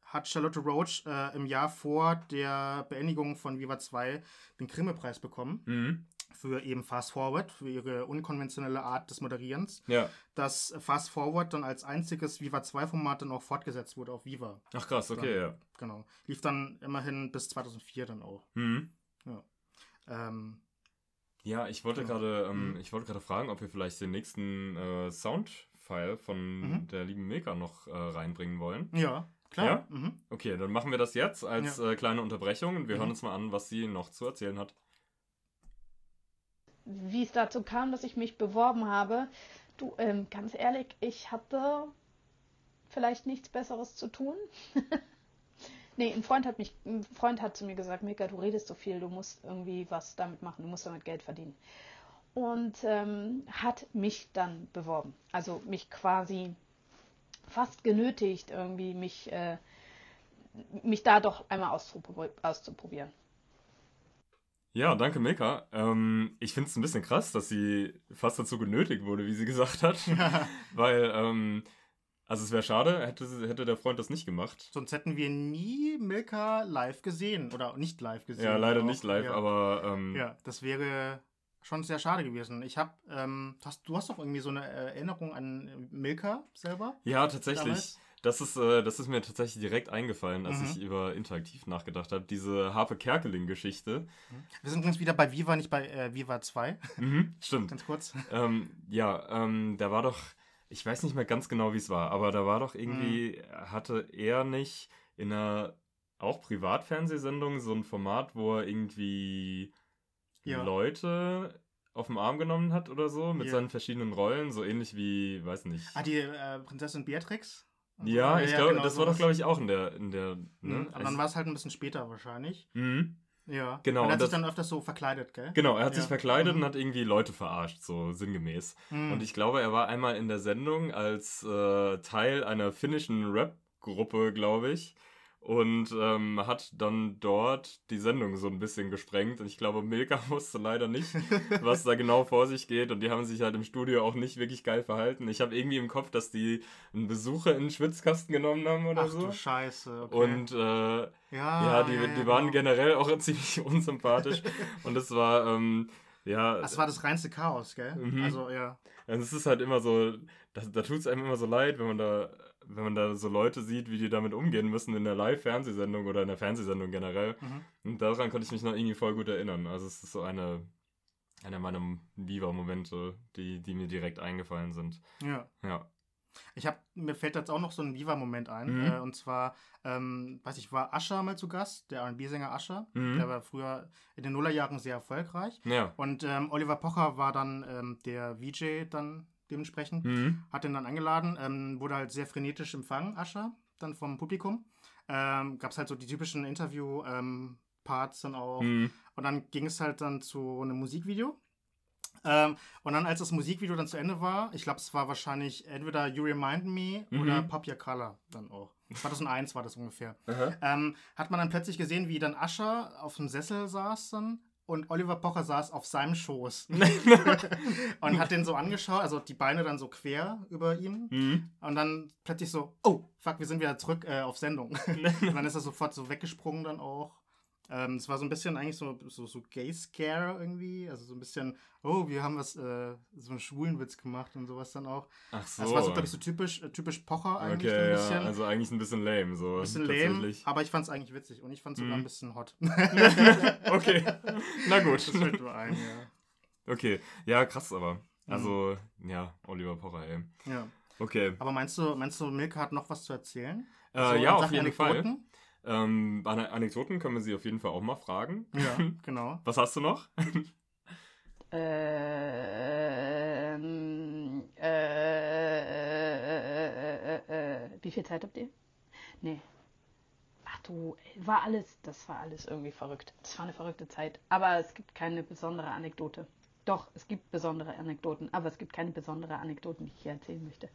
hat Charlotte Roach äh, im Jahr vor der Beendigung von Viva zwei den Grimme-Preis bekommen. Mhm. Für eben Fast Forward, für ihre unkonventionelle Art des Moderierens. Ja. Dass Fast Forward dann als einziges Viva zwei Format dann auch fortgesetzt wurde auf Viva. Ach krass, okay, dann, ja. Genau. Lief dann immerhin bis zweitausendvier dann auch. Mhm. Ja. Ähm, Ja, ich wollte Genau. gerade ähm, Mhm. ich wollte gerade fragen, ob wir vielleicht den nächsten äh, Soundfile von Mhm. der lieben Milka noch äh, reinbringen wollen. ja, klar. Ja? Mhm. Okay, dann machen wir das jetzt als Ja. äh, kleine Unterbrechung und wir Mhm. hören uns mal an, was sie noch zu erzählen hat. Wie es dazu kam, dass ich mich beworben habe. Du, ähm, ganz ehrlich, ich hatte vielleicht nichts Besseres zu tun. Nee, ein Freund hat mich, ein Freund hat zu mir gesagt, Milka, du redest so viel, du musst irgendwie was damit machen, du musst damit Geld verdienen. Und ähm, hat mich dann beworben. Also mich quasi fast genötigt, irgendwie mich, äh, mich da doch einmal auszupro- auszuprobieren. Ja, danke Milka. Ähm, ich finde es ein bisschen krass, dass sie fast dazu genötigt wurde, wie sie gesagt hat. Weil, ähm, also es wäre schade, hätte, sie- hätte der Freund das nicht gemacht. Sonst hätten wir nie Milka live gesehen. Oder nicht live gesehen. Ja, leider auch. nicht live, ja. aber ähm, Ja, das wäre schon sehr schade gewesen. Ich habe, ähm, hast, du hast doch irgendwie so eine Erinnerung an Milka selber? ja, tatsächlich. Damals? Das ist, äh, das ist mir tatsächlich direkt eingefallen, als Mhm. ich über Interaktiv nachgedacht habe. Diese Harpe Kerkeling-Geschichte. Wir sind übrigens wieder bei Viva, nicht bei äh, Viva zwei. Mhm, stimmt. Ganz kurz. Ähm, ja, ähm, da war doch, ich weiß nicht mehr ganz genau, wie es war, aber da war doch irgendwie, hatte er nicht in einer auch Privatfernsehsendung so ein Format, wo er irgendwie Ja. Leute auf den Arm genommen hat oder so, mit Ja. seinen verschiedenen Rollen, so ähnlich wie, weiß nicht. Ah, die äh, Prinzessin Beatrix? Und so. Ja, ich glaube, genau das war doch, sowas. glaube ich, auch in der, in der, ne? Mhm. Aber dann war es halt ein bisschen später wahrscheinlich. Mhm. Ja. Genau, Und er und hat sich das- dann öfters so verkleidet, gell? Genau, er hat Ja. sich verkleidet Mhm. und hat irgendwie Leute verarscht, so sinngemäß. Mhm. Und ich glaube, er war einmal in der Sendung als äh, Teil einer finnischen Rap-Gruppe, glaube ich. Und ähm, hat dann dort die Sendung so ein bisschen gesprengt. Und ich glaube, Milka wusste leider nicht, was da genau vor sich geht. Und die haben sich halt im Studio auch nicht wirklich geil verhalten. Ich habe irgendwie im Kopf, dass die einen Besucher in den Schwitzkasten genommen haben oder Ach so. du Scheiße, okay. Und äh, ja, ja, die, ja, die ja, waren genau. generell auch ziemlich unsympathisch. Und es war, ähm, ja, Das war das reinste Chaos, gell? Mhm. Also, ja. also es ist halt immer so, da, da tut es einem immer so leid, wenn man da, wenn man da so Leute sieht, wie die damit umgehen müssen in der Live-Fernsehsendung oder in der Fernsehsendung generell. Mhm. Und daran konnte ich mich noch irgendwie voll gut erinnern. Also es ist so eine, einer meiner Viva-Momente, die, die mir direkt eingefallen sind. Ja. Ja. Ich habe, mir fällt jetzt auch noch so ein Viva-Moment ein. Mhm. Äh, und zwar, ähm, weiß ich, war Usher mal zu Gast, der R und B-Sänger Usher. Mhm. Der war früher in den Nullerjahren sehr erfolgreich. Ja. Und ähm, Oliver Pocher war dann ähm, der V J dann dementsprechend. Mhm. Hat ihn dann eingeladen, ähm, wurde halt sehr frenetisch empfangen, Usher, dann vom Publikum. Ähm, Gab es halt so die typischen Interview-Parts dann auch. Mhm. Und dann ging es halt dann zu einem Musikvideo. Ähm, und dann, als das Musikvideo dann zu Ende war, ich glaube, es war wahrscheinlich entweder You Remind Me Mhm. oder Pop Your Color dann auch. zweitausendeins war das ungefähr. Aha. Ähm, hat man dann plötzlich gesehen, wie dann Usher auf dem Sessel saß dann und Oliver Pocher saß auf seinem Schoß. Und hat den so angeschaut, also die Beine dann so quer über ihm. Mhm. Und dann plötzlich so, oh, fuck, wir sind wieder zurück äh, auf Sendung. Und dann ist er sofort so weggesprungen dann auch. Ähm, es war so ein bisschen eigentlich so, so, so Gay-Scare irgendwie. Also so ein bisschen, oh, wir haben was, äh, so einen schwulen Witz gemacht und sowas dann auch. Ach so. Das war so, glaube ich, so typisch, äh, typisch Pocher eigentlich Okay, ein ja, bisschen. also eigentlich ein bisschen lame, so. ein bisschen lame, tatsächlich. aber ich fand es eigentlich witzig und ich fand es sogar Mhm. ein bisschen hot. Okay, na gut. Das fällt mir ein, ja. Okay, ja, krass aber. Also, ja, Oliver Pocher, ey. ja. Okay. Aber meinst du, meinst du, Milka hat noch was zu erzählen? Äh, So in ja, auf Sachen jeden Fall. Anekdoten? Ähm, bei Ane- Anekdoten können wir sie auf jeden Fall auch mal fragen. Ja, genau. Was hast du noch? Ähm, äh, äh, äh, äh, wie viel Zeit habt ihr? Nee. Ach du, war alles, das war alles irgendwie verrückt. Das war eine verrückte Zeit. Aber es gibt keine besondere Anekdote. Doch, es gibt besondere Anekdoten, aber es gibt keine besondere Anekdoten, die ich hier erzählen möchte.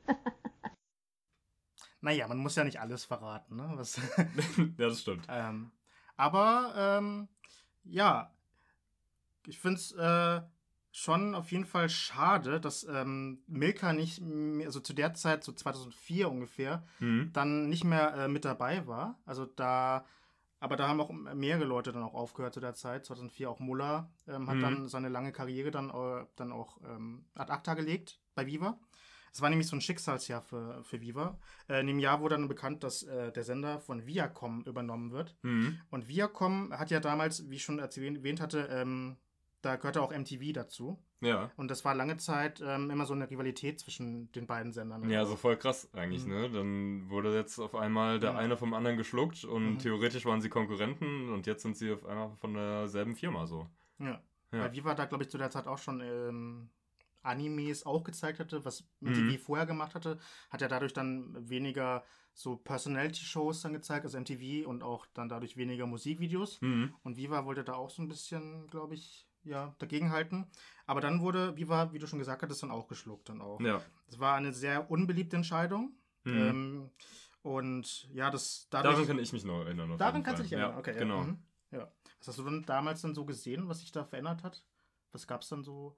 Naja, man muss ja nicht alles verraten, ne? Was, Ja, das stimmt. ähm, aber, ähm, ja, ich finde es äh, schon auf jeden Fall schade, dass ähm, Milka nicht, mehr, also zu der Zeit, so zweitausendvier ungefähr, Mhm. dann nicht mehr äh, mit dabei war. Also da, aber da haben auch mehrere Leute dann auch aufgehört zu der Zeit. zweitausendvier auch Muller ähm, hat Mhm. dann seine lange Karriere dann, äh, dann auch ähm, ad acta gelegt bei Viva. Es war nämlich so ein Schicksalsjahr für, für Viva. Äh, in dem Jahr wurde dann bekannt, dass äh, der Sender von Viacom übernommen wird. Mhm. Und Viacom hat ja damals, wie ich schon erwähnt hatte, ähm, da gehörte auch M T V dazu. Ja. Und das war lange Zeit ähm, immer so eine Rivalität zwischen den beiden Sendern. Ja, so voll krass eigentlich, Mhm. ne? Dann wurde jetzt auf einmal der Ja. eine vom anderen geschluckt und Mhm. theoretisch waren sie Konkurrenten und jetzt sind sie auf einmal von derselben Firma so. Ja. Ja. Weil Viva da, glaube ich, zu der Zeit auch schon ähm, Animes auch gezeigt hatte, was Mhm. M T V vorher gemacht hatte, hat ja dadurch dann weniger so Personality-Shows dann gezeigt, also M T V, und auch dann dadurch weniger Musikvideos. Mhm. Und Viva wollte da auch so ein bisschen, glaube ich, ja, dagegenhalten. Aber dann wurde Viva, wie du schon gesagt hattest, dann auch geschluckt dann auch. Ja. Es war eine sehr unbeliebte Entscheidung. Mhm. Ähm, und ja, das dadurch. Daran kann ich mich noch erinnern. Auf Daran jeden kannst du Fall. dich erinnern, Ja, okay. genau. Ja, mhm. Ja. Was hast du dann damals dann so gesehen, was sich da verändert hat? Was gab es dann so,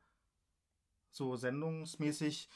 so sendungsmäßig?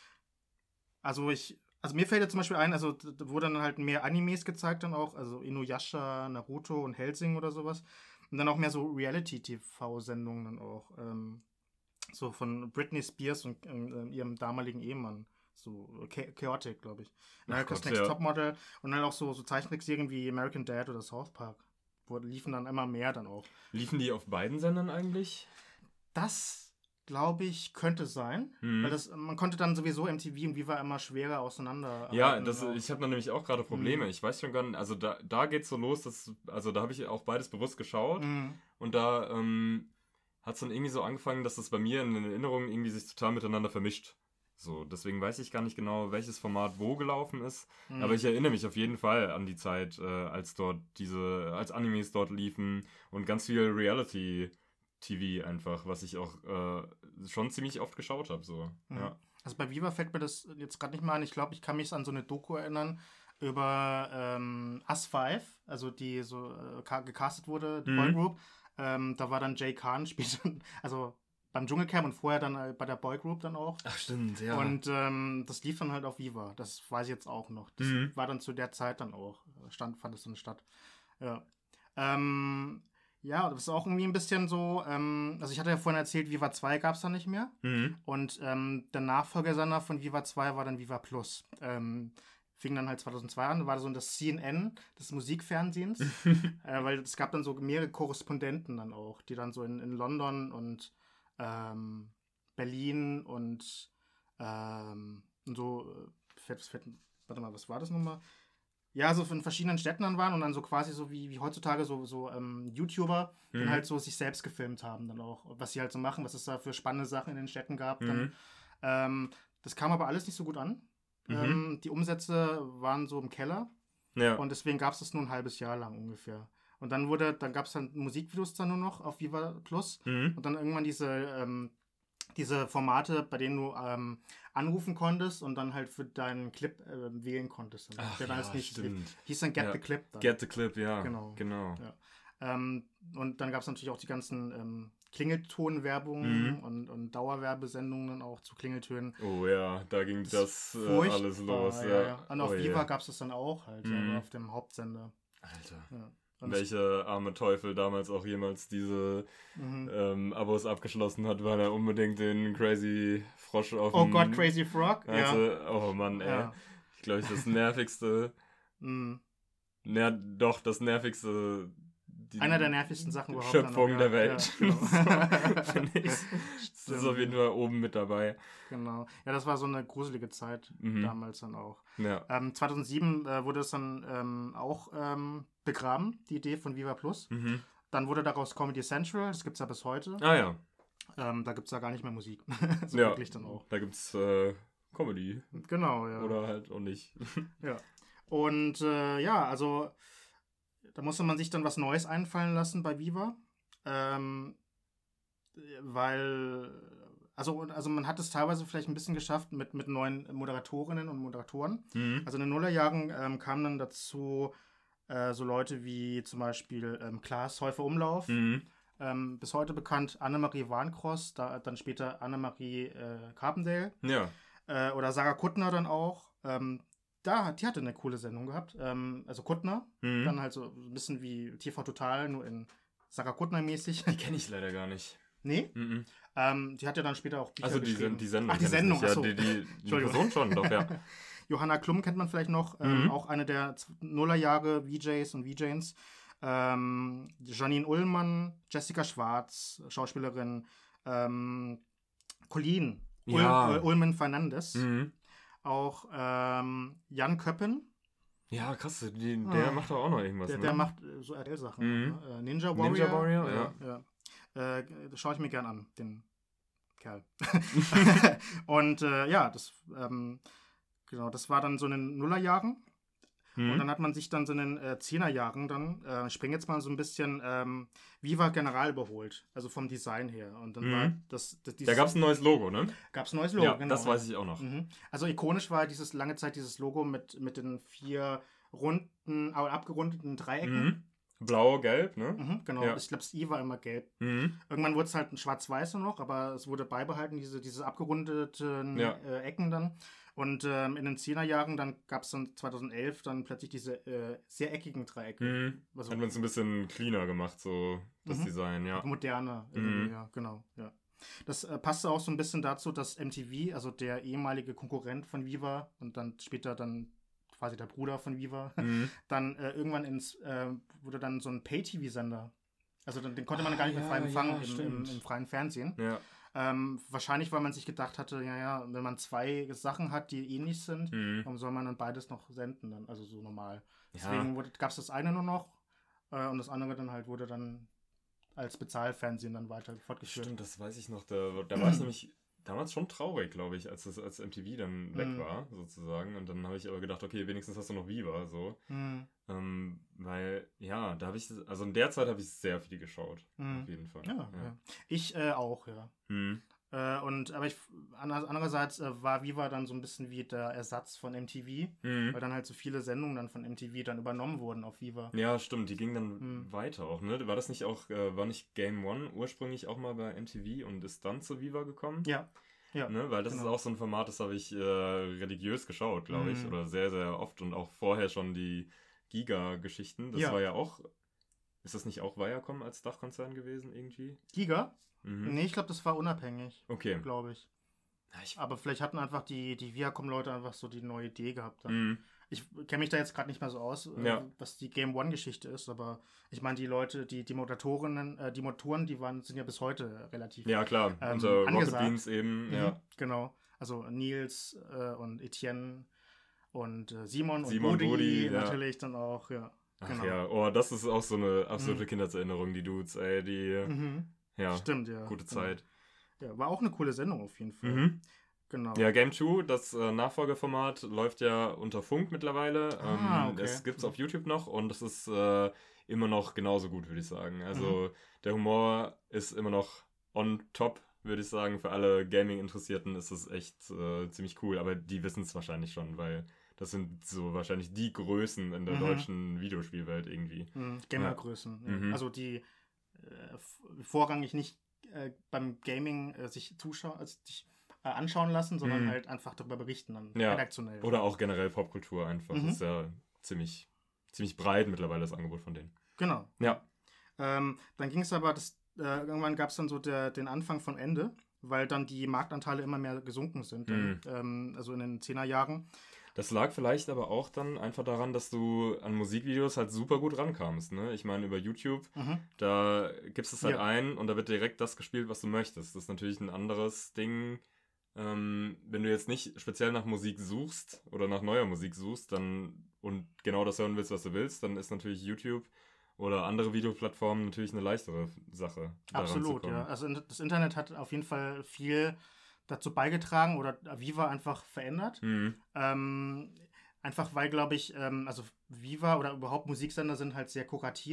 Also ich, also mir fällt jetzt zum Beispiel ein, also d- d- wurde dann halt mehr Animes gezeigt dann auch, also Inuyasha, Naruto und Hellsing oder sowas. Und dann auch mehr so Reality-T V-Sendungen dann auch. Ähm, so von Britney Spears und ähm, ihrem damaligen Ehemann. So Cha- Chaotic, glaube ich. Ach America's Gott, Next ja. Topmodel. Und dann auch so, so Zeichentrickserien wie American Dad oder South Park. Wo liefen dann immer mehr dann auch. Liefen die auf beiden Sendern eigentlich? Das, glaube ich, könnte sein. Mhm. Weil das, man konnte dann sowieso M T V und Viva immer schwerer auseinander. Ja, das, ich habe da nämlich auch gerade Probleme. Mhm. Ich weiß schon gar nicht, also da, da geht's so los, dass, also da habe ich auch beides bewusst geschaut Mhm. und da ähm, hat es dann irgendwie so angefangen, dass das bei mir in den Erinnerungen irgendwie sich total miteinander vermischt. So, deswegen weiß ich gar nicht genau, welches Format wo gelaufen ist. Mhm. Aber ich erinnere mich auf jeden Fall an die Zeit, äh, als dort diese, als Animes dort liefen und ganz viel Reality-T V einfach, was ich auch äh, schon ziemlich oft geschaut habe. So. Mhm. Ja. Also bei Viva fällt mir das jetzt gerade nicht mal an. Ich glaube, ich kann mich an so eine Doku erinnern über ähm, Us Five, also die so äh, ka- gecastet wurde, die Mhm. Boygroup. Ähm, da war dann Jay Khan, spielt dann, also beim Dschungelcamp und vorher dann äh, bei der Boygroup dann auch. Ach stimmt, ja. Und ähm, das lief dann halt auf Viva. Das weiß ich jetzt auch noch. Das Mhm. war dann zu der Zeit dann auch. Stand, fand es dann statt. Ja. Ähm, ja, das ist auch irgendwie ein bisschen so, ähm, also ich hatte ja vorhin erzählt, Viva zwei gab es dann nicht mehr. Mhm. Und ähm, der Nachfolgesender von Viva zwei war dann Viva Plus. Ähm, fing dann halt zweitausendzwei an, war so das C N N des Musikfernsehens. äh, weil es gab dann so mehrere Korrespondenten dann auch, die dann so in, in London und ähm, Berlin und, ähm, und so, äh, fett, fett, warte mal, was war das nochmal? Ja, so in verschiedenen Städten dann waren und dann so quasi so wie, wie heutzutage so, so ähm, YouTuber Mhm. dann halt so sich selbst gefilmt haben dann auch, was sie halt so machen, was es da für spannende Sachen in den Städten gab. Mhm. Dann. Ähm, das kam aber alles nicht so gut an. Mhm. Ähm, die Umsätze waren so im Keller Ja. und deswegen gab es das nur ein halbes Jahr lang ungefähr. Und dann wurde, dann gab es dann Musikvideos dann nur noch auf Viva Plus Mhm. und dann irgendwann diese, ähm, diese Formate, bei denen du ähm, anrufen konntest und dann halt für deinen Clip äh, wählen konntest. Dann, Ach, der dann ja, als nächstes lief. stimmt. Hieß dann Get Ja. the Clip dann. Get the Clip, ja. Genau. Genau. Ja. Ähm, und dann gab es natürlich auch die ganzen ähm, Klingelton-Werbungen Mhm. und, und Dauerwerbesendungen auch zu Klingeltönen. Oh ja, da ging das, ist äh, furchtbar, alles los. ja, Ja. ja. Und auf Oh je. Viva gab es das dann auch halt, Mhm. ja, auf dem Hauptsender. Alter. Ja. Und das- Welcher arme Teufel damals auch jemals diese Mhm. ähm, Abos abgeschlossen hat, weil er unbedingt den Crazy Frosch auf Oh dem... Gott, Crazy Frog? Also, Ja. oh Mann, ey. Ja. Ich glaube, das nervigste... Mhm. Na, doch, das nervigste... Die Einer der nervigsten Sachen überhaupt. Schöpfung dann noch, der ja. Welt. Ja, genau. So, finde ich. Das ist Stimmt. auf jeden Fall oben mit dabei. Genau. Ja, das war so eine gruselige Zeit Mhm. damals dann auch. Ja. Ähm, zweitausendsieben äh, wurde es dann ähm, auch ähm, begraben, die Idee von Viva Plus. Mhm. Dann wurde daraus Comedy Central, das gibt es ja bis heute. Ah ja. Ähm, da gibt es ja gar nicht mehr Musik. so Ja. wirklich dann auch. Da gibt's äh, Comedy. Genau, ja. Oder halt auch nicht. Ja. Und äh, ja, also da musste man sich dann was Neues einfallen lassen bei Viva. Ähm, weil, also, also man hat es teilweise vielleicht ein bisschen geschafft mit, mit neuen Moderatorinnen und Moderatoren. Mhm. Also in den Nullerjahren ähm, kamen dann dazu äh, so Leute wie zum Beispiel ähm, Klaas Häufer Umlauf. Mhm. ähm, bis heute bekannt Annemarie Warncross, da, dann später Annemarie äh, Carpendale. Ja. Äh, oder Sarah Kuttner dann auch. Ähm, da, die hatte eine coole Sendung gehabt. Ähm, also Kuttner, Mhm. dann halt so ein bisschen wie T V Total, nur in Sarah Kuttner-mäßig. Die kenne ich leider gar nicht. Nee? Mhm. Ähm, die hat ja dann später auch Bücher Also die, geschrieben. Sen- die Sendung. Ach, die kenn ich Sendung, nicht. achso. Ja, die, die, die Entschuldigung. Person schon, doch, ja. Johanna Klum kennt man vielleicht noch, ähm, Mhm. auch eine der Nullerjahre V Js und V Js. Ähm, Janine Ullmann, Jessica Schwarz, Schauspielerin, ähm, Colleen Ul Ja. äh, Ullman Fernandes, Mhm. auch ähm, Jan Köppen, Ja, krass, die, der Ah. macht doch auch noch irgendwas, der, ne? der macht äh, so R T L-Sachen. Mhm. Ne? Äh, Ninja Warrior. Ninja Warrior, ja. ja. Äh, das schaue ich mir gern an, den Kerl. Und äh, ja, das, ähm, genau, das war dann so in den Nullerjahren. Mhm. Und dann hat man sich dann so in den äh, Zehnerjahren dann, äh, ich springe jetzt mal so ein bisschen, ähm, Viva General überholt. Also vom Design her. Und dann Mhm. war das, das Da dieses, gab es ein neues Logo, ne? gab's ein neues Logo, ja, genau. das weiß ich auch noch. Mhm. Also ikonisch war dieses lange Zeit dieses Logo mit, mit den vier runden, aber abgerundeten Dreiecken. Mhm. Blau, gelb, ne? Mhm, genau. Ja. Ich glaube, das I war immer gelb. Mhm. Irgendwann wurde es halt ein schwarz-weiß nur noch, aber es wurde beibehalten, diese, diese abgerundeten Ja. äh, Ecken dann. Und ähm, in den Zehnerjahren, dann gab es dann zweitausendelf dann plötzlich diese äh, sehr eckigen Dreiecke. Mhm. Also Hat man es ein bisschen cleaner gemacht, so das Mhm. Design, ja. moderner. irgendwie, Mhm. Ja, genau. Ja. Das äh, passte auch so ein bisschen dazu, dass M T V, also der ehemalige Konkurrent von Viva und dann später dann quasi der Bruder von Viva, Mhm. dann äh, irgendwann ins, äh, wurde dann so ein Pay-T V-Sender. Also dann, den konnte man Ah, gar nicht mehr ja, frei empfangen ja, im, im, stimmt. im freien Fernsehen. Ja. Ähm, wahrscheinlich, weil man sich gedacht hatte, ja, ja, wenn man zwei Sachen hat, die ähnlich sind, Mhm. warum soll man dann beides noch senden, dann, also so normal. Ja. Deswegen gab es das eine nur noch äh, und das andere dann halt wurde dann als Bezahlfernsehen dann weiter fortgeführt. Stimmt, das weiß ich noch. Da, da war ich nämlich damals schon traurig, glaube ich, als das als M T V dann weg Mhm. war, sozusagen. Und dann habe ich aber gedacht, okay, wenigstens hast du noch Viva, so. Mhm. Ähm, weil, ja, da habe ich, also in der Zeit habe ich sehr viel geschaut, Mhm. auf jeden Fall. Ja, ja. Ich äh, auch, ja. Hm. Äh, und aber ich ander- andererseits äh, war Viva dann so ein bisschen wie der Ersatz von M T V, Hm. weil dann halt so viele Sendungen dann von M T V dann übernommen wurden auf Viva. Ja, stimmt, die ging dann Hm. weiter auch, ne? War das nicht auch, äh, war nicht Game One ursprünglich auch mal bei M T V und ist dann zu Viva gekommen? Ja. Ja. Ne? Weil das genau. ist auch so ein Format, das habe ich äh, religiös geschaut, glaube ich, Mhm. oder sehr, sehr oft und auch vorher schon die Giga-Geschichten. Das Ja. war ja auch, ist das nicht auch Viacom als Dachkonzern gewesen irgendwie? Giga? Mhm. Nee, ich glaube, das war unabhängig, Okay. glaube ich. Ja, ich, Aber vielleicht hatten einfach die, die Viacom-Leute einfach so die neue Idee gehabt. Dann. Mhm. Ich kenne mich da jetzt gerade nicht mehr so aus, äh, Ja. was die Game One-Geschichte ist, aber ich meine, die Leute, die, die Motorinnen, äh, die Motoren, die waren, sind ja bis heute relativ Ja, klar, ähm, unter Rocket angesagt. Beans eben, Mhm, ja. Genau. Also Nils äh, und Etienne und äh, Simon und Simon, Bodi, Bodi, ja. natürlich dann auch, ja. Ach Genau. ja, oh, das ist auch so eine absolute Mhm. Kindheitserinnerung, die Dudes, ey, die, Mhm. ja, Stimmt, ja. gute genau. Zeit. Ja, war auch eine coole Sendung auf jeden Fall. Mhm. Genau. Ja, Game zwei, das äh, Nachfolgeformat, läuft ja unter Funk mittlerweile. Ah, ähm, okay. Es gibt es auf YouTube noch und es ist äh, immer noch genauso gut, würde ich sagen. Also Mhm. der Humor ist immer noch on top, würde ich sagen. Für alle Gaming-Interessierten ist es echt äh, ziemlich cool, aber die wissen es wahrscheinlich schon, weil das sind so wahrscheinlich die Größen in der Mhm. deutschen Videospielwelt irgendwie. Mhm. Gamer-Größen. Ja. Mhm. Also die äh, f- vorrangig nicht äh, beim Gaming äh, sich zuschauen, also sich äh, anschauen lassen, sondern Mhm. halt einfach darüber berichten, dann Ja. redaktionell. Oder auch generell Popkultur einfach. Mhm. Das ist ja ziemlich, ziemlich breit mittlerweile das Angebot von denen. Genau. Ja. Ähm, dann ging es aber, das, äh, irgendwann gab es dann so der, den Anfang von Ende, weil dann die Marktanteile immer mehr gesunken sind, dann, Mhm. ähm, also in den Zehnerjahren. Das lag vielleicht aber auch dann einfach daran, dass du an Musikvideos halt super gut rankamst, ne? Ich meine, über YouTube, Mhm. da gibst es halt Ja. ein und da wird direkt das gespielt, was du möchtest. Das ist natürlich ein anderes Ding. Ähm, wenn du jetzt nicht speziell nach Musik suchst oder nach neuer Musik suchst, dann und genau das hören willst, was du willst, dann ist natürlich YouTube oder andere Videoplattformen natürlich eine leichtere Sache. daran zu Absolut, kommen. ja. Also in- das Internet hat auf jeden Fall viel dazu beigetragen oder Viva einfach verändert. Mhm. Ähm, einfach weil, glaube ich, ähm, also Viva oder überhaupt Musiksender sind halt sehr kuratiert.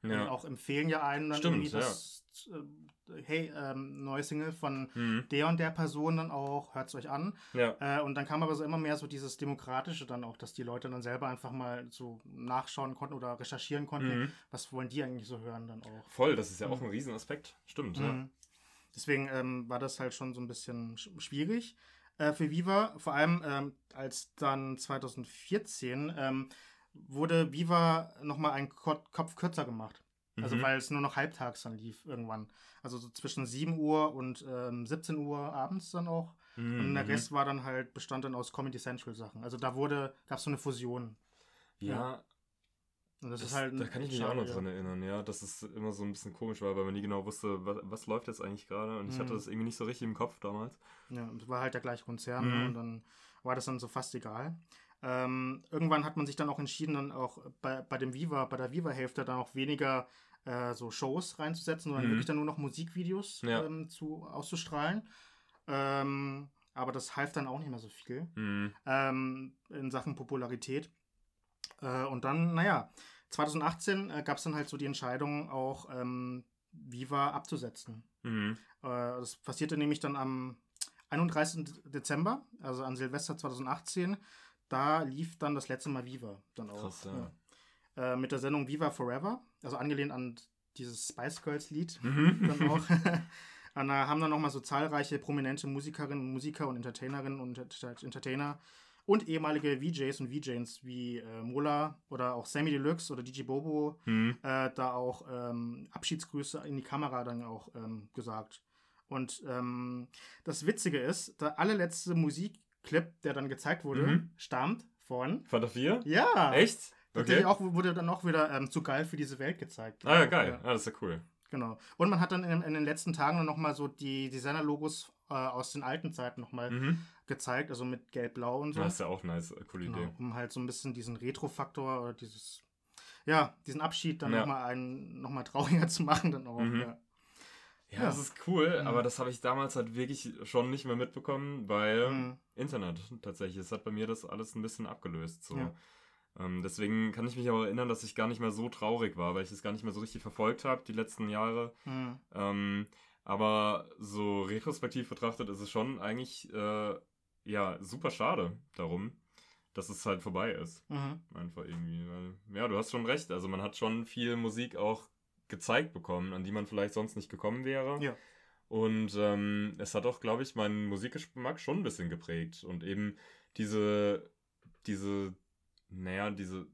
Ja. Und auch empfehlen ja einen dann Stimmt, irgendwie das, äh, hey, ähm, neue Single von mhm. der und der Person dann auch, hört's euch an. Ja. Äh, und dann kam aber so immer mehr so dieses Demokratische dann auch, dass die Leute dann selber einfach mal so nachschauen konnten oder recherchieren konnten, Mhm. was wollen die eigentlich so hören dann auch. Voll, das ist ja Mhm. auch ein Riesenaspekt. Stimmt, Mhm. ja. Deswegen ähm, war das halt schon so ein bisschen sch- schwierig äh, für Viva. Vor allem ähm, als dann zwanzig vierzehn ähm, wurde Viva nochmal einen Ko- Kopf kürzer gemacht. Also Mhm. weil es nur noch halbtags dann lief irgendwann. Also so zwischen sieben Uhr und ähm, siebzehn Uhr abends dann auch. Mhm. Und der mhm. Rest war dann halt, bestand dann aus Comedy Central Sachen. Also da wurde, gab es so eine Fusion. Ja, Und das, das, ist halt da kann ich mich auch schade, noch ja. dran erinnern, ja, dass es immer so ein bisschen komisch war, weil man nie genau wusste, was, was läuft jetzt eigentlich gerade und ich hatte Mhm. das irgendwie nicht so richtig im Kopf damals. Ja, es war halt der gleiche Konzern, Mhm. ne? Und dann war das dann so fast egal. Ähm, irgendwann hat man sich dann auch entschieden, dann auch bei, bei dem Viva, bei der Viva-Hälfte dann auch weniger äh, so Shows reinzusetzen, sondern Mhm. wirklich dann nur noch Musikvideos Ja. ähm, zu, auszustrahlen. Ähm, aber das half dann auch nicht mehr so viel Mhm. ähm, in Sachen Popularität. Äh, und dann, naja, zwanzig achtzehn äh, gab es dann halt so die Entscheidung, auch ähm, Viva abzusetzen. Mhm. Äh, das passierte nämlich dann am einunddreißigsten Dezember, also an Silvester zwanzig achtzehn. Da lief dann das letzte Mal Viva dann auch. Krass, ja. Ja. Äh, mit der Sendung Viva Forever, also angelehnt an dieses Spice Girls Lied Mhm. dann auch. Und da haben dann nochmal so zahlreiche prominente Musikerinnen und Musiker und Entertainerinnen und Ent- Entertainer und ehemalige V Js und V Js wie äh, Mola oder auch Sammy Deluxe oder D J Bobo Mhm. äh, da auch ähm, Abschiedsgrüße in die Kamera dann auch ähm, gesagt. Und ähm, das Witzige ist, der allerletzte Musikclip, der dann gezeigt wurde, Mhm. stammt von... Fanta vier? Ja! Echt? Tatsächlich Okay. auch, wurde dann auch wieder ähm, zu geil für diese Welt gezeigt. Ah ja, geil. Ja. Ah, das ist ja cool. Genau. Und man hat dann in, in den letzten Tagen dann nochmal so die Designer-Logos äh, aus den alten Zeiten nochmal Mhm. gezeigt, also mit Gelb-Blau und so. Das ist ja auch nice. Coole Genau, Idee. um halt so ein bisschen diesen Retro-Faktor oder dieses, ja, diesen Abschied dann Ja. nochmal einen, nochmal trauriger zu machen dann auch. Mhm. Ja. Ja, Ja. das ist cool, Mhm. aber das habe ich damals halt wirklich schon nicht mehr mitbekommen, weil Mhm. Internet tatsächlich. Es hat bei mir das alles ein bisschen abgelöst. So. Ja. Ähm, deswegen kann ich mich auch erinnern, dass ich gar nicht mehr so traurig war, weil ich es gar nicht mehr so richtig verfolgt habe die letzten Jahre. Mhm. Ähm, aber so retrospektiv betrachtet ist es schon eigentlich äh, ja super schade darum, dass es halt vorbei ist. Mhm. Einfach irgendwie. Weil, ja, du hast schon recht. Also man hat schon viel Musik auch gezeigt bekommen, an die man vielleicht sonst nicht gekommen wäre. Ja. Und ähm, es hat auch, glaube ich, meinen Musikgeschmack schon ein bisschen geprägt. Und eben diese, diese, naja, diese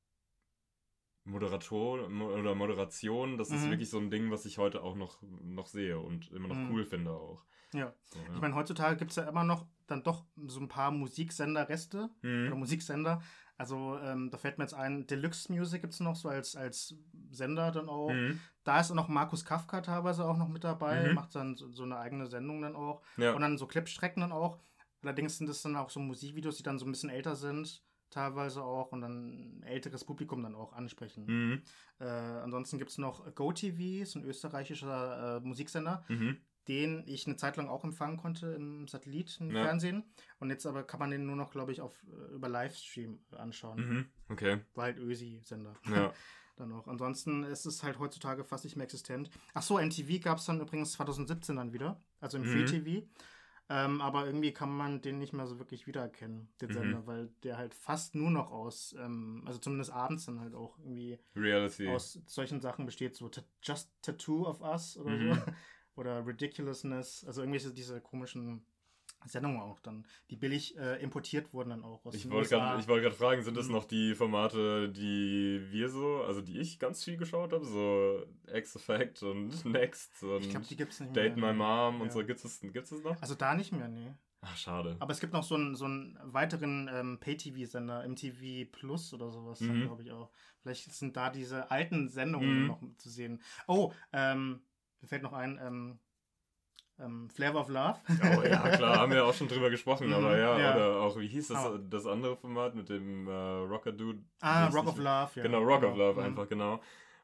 Moderator Mo- oder Moderation, das ist Mhm. wirklich so ein Ding, was ich heute auch noch, noch sehe und immer noch Mhm. cool finde auch. Ja. So, Ich ja. meine, heutzutage gibt es ja immer noch dann doch so ein paar Musiksender-Reste Mhm. oder Musiksender. Also ähm, da fällt mir jetzt ein, Deluxe Music gibt es noch so als, als Sender dann auch. Mhm. Da ist noch Markus Kafka teilweise auch noch mit dabei, Mhm. macht dann so, so eine eigene Sendung dann auch. Ja. Und dann so Clipstrecken dann auch. Allerdings sind es dann auch so Musikvideos, die dann so ein bisschen älter sind, teilweise auch, und dann ein älteres Publikum dann auch ansprechen. Mhm. Äh, ansonsten gibt es noch GoTV, ist ein österreichischer äh, Musiksender, Mhm. den ich eine Zeit lang auch empfangen konnte im Satellitenfernsehen. Ja. Fernsehen. Und jetzt aber kann man den nur noch, glaube ich, auf, äh, über Livestream anschauen. Mhm. Okay. War halt Ösi-Sender. Ja. Dann auch. Ansonsten ist es halt heutzutage fast nicht mehr existent. Ach so, M T V gab es dann übrigens zwanzig siebzehn dann wieder, also im Mhm. Free T V. Ähm, aber irgendwie kann man den nicht mehr so wirklich wiedererkennen, den Mhm. Sender, weil der halt fast nur noch aus, ähm, also zumindest abends dann halt auch irgendwie Reality. aus solchen Sachen besteht, so Ta- Just Tattoo of Us oder Mhm. so. Oder Ridiculousness, also irgendwelche diese komischen Sendungen auch dann, die billig äh, importiert wurden dann auch aus Ich den wollte U S A. gerade wollt grad fragen, sind das Mhm. noch die Formate, die wir so, also die ich ganz viel geschaut habe, so X-Effect und Next und Ich glaube, die gibt es nicht Date mehr. My Mom und Ja. so, gibt's das, gibt's das noch? Also da nicht mehr, nee. Ach, schade. Aber es gibt noch so einen, so einen weiteren ähm, Pay-T V-Sender, M T V Plus oder sowas, Mhm. glaube ich auch. Vielleicht sind da diese alten Sendungen Mhm. noch zu sehen. Oh, ähm, mir fällt noch ein, ähm, ähm, Flavor of Love. Oh ja, klar, haben wir auch schon drüber gesprochen, Mhm, aber ja, ja. oder auch, wie hieß das, Aber- das andere Format mit dem äh, Rocker Dude? Ah, Weiß Rock nicht of mehr. Love, ja. Genau, Rock of Love Mhm. einfach, genau.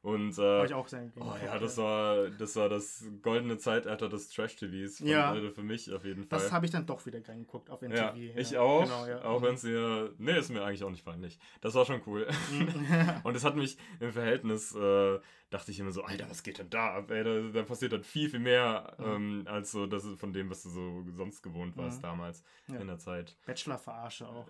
Und äh, Habe ich auch sehr oh ja, das war, das war das goldene Zeitalter des Trash-T Vs. Von, Ja. äh, für mich auf jeden Fall. Das habe ich dann doch wieder gern geguckt auf M T V. Ja, ja. ich auch. Genau, ja. Auch wenn es mir. Nee, ist mir eigentlich auch nicht peinlich. Das war schon cool. Und es hat mich im Verhältnis, äh, dachte ich immer so, Alter, was geht denn da ab? Ey, da, da passiert dann viel, viel mehr, Mhm. ähm, als so das von dem, was du so sonst gewohnt warst Mhm. damals Ja. in der Zeit. Bachelor-Verarsche auch.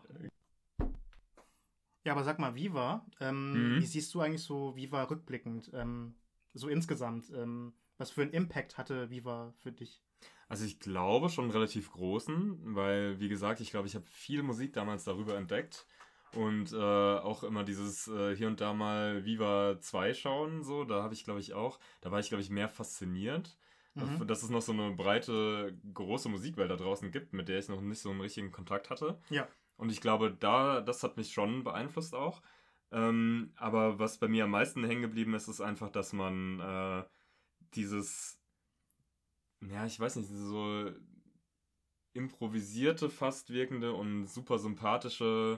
Ja, aber sag mal, Viva, ähm, Mhm. wie siehst du eigentlich so Viva rückblickend? Ähm, so insgesamt, ähm, was für einen Impact hatte Viva für dich? Also ich glaube schon einen relativ großen, weil, wie gesagt, ich glaube, ich habe viel Musik damals darüber entdeckt. Und äh, auch immer dieses äh, hier und da mal Viva zwei schauen, so, da habe ich, glaube ich, auch, da war ich, glaube ich, mehr fasziniert, Mhm. dass es noch so eine breite, große Musikwelt da draußen gibt, mit der ich noch nicht so einen richtigen Kontakt hatte. Ja. Und ich glaube, da, das hat mich schon beeinflusst auch. Ähm, aber was bei mir am meisten hängen geblieben ist, ist einfach, dass man äh, dieses, ja, ich weiß nicht, so improvisierte, fast wirkende und super sympathische,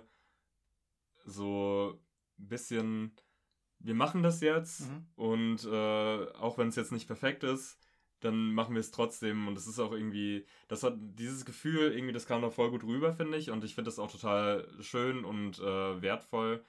so ein bisschen, wir machen das jetzt Mhm. und äh, auch wenn es jetzt nicht perfekt ist, dann machen wir es trotzdem und es ist auch irgendwie, das hat dieses Gefühl, irgendwie, das kam da voll gut rüber, finde ich, und ich finde das auch total schön und äh, wertvoll,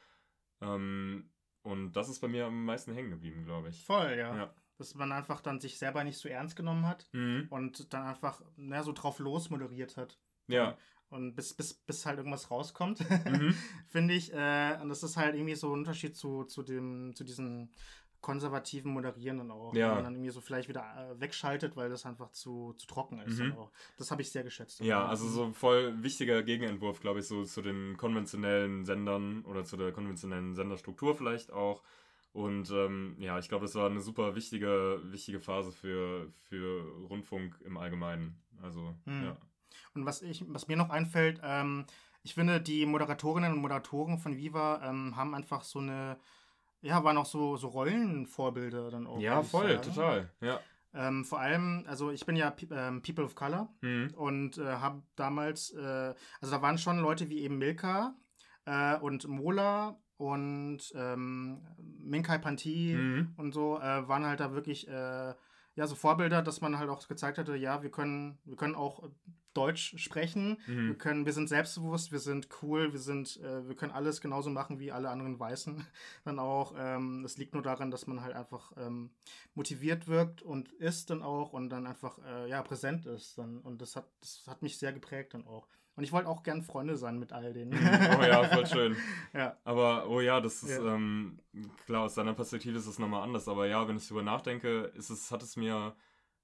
ähm, und das ist bei mir am meisten hängen geblieben, glaube ich. Voll, ja. Ja. Dass man einfach dann sich selber nicht so ernst genommen hat Mhm. und dann einfach na, so drauf los moderiert hat. Ja. Und bis, bis, bis halt irgendwas rauskommt, Mhm. finde ich. Äh, und das ist halt irgendwie so ein Unterschied zu, zu, dem, zu diesen konservativen Moderierenden auch. Ja. Wo man dann irgendwie so vielleicht wieder äh, wegschaltet, weil das einfach zu, zu trocken ist. Mhm. Dann auch. Das habe ich sehr geschätzt. Ja, also so voll wichtiger Gegenentwurf, glaube ich, so zu den konventionellen Sendern oder zu der konventionellen Senderstruktur vielleicht auch. Und ähm, ja, ich glaube, das war eine super wichtige, wichtige Phase für, für Rundfunk im Allgemeinen. Also, Mhm. ja. Und was, ich, was mir noch einfällt, ähm, ich finde, die Moderatorinnen und Moderatoren von Viva ähm, haben einfach so eine, ja, waren auch so, so Rollenvorbilder dann auch. Ja, würd ich voll, sagen. total. Ja. Ähm, vor allem, also ich bin ja Pe ähm, People of Color Mhm. und äh, habe damals, äh, also da waren schon Leute wie eben Milka äh, und Mola und ähm, Minkai Panti Mhm. und so, äh, waren halt da wirklich äh, ja, so Vorbilder, dass man halt auch gezeigt hatte, ja, wir können, wir können auch Deutsch sprechen, Mhm. wir können, wir sind selbstbewusst, wir sind cool, wir sind, äh, wir können alles genauso machen wie alle anderen Weißen. Dann auch, ähm, es liegt nur daran, dass man halt einfach ähm, motiviert wirkt und ist dann auch und dann einfach äh, ja präsent ist dann und das hat das hat mich sehr geprägt dann auch. Und ich wollte auch gern Freunde sein mit all denen. Mhm. Oh ja, voll schön. Ja. Aber, oh ja, das ist, Ja. ähm, klar, aus deiner Perspektive ist es nochmal anders. Aber ja, wenn ich drüber nachdenke, ist es, hat es mir,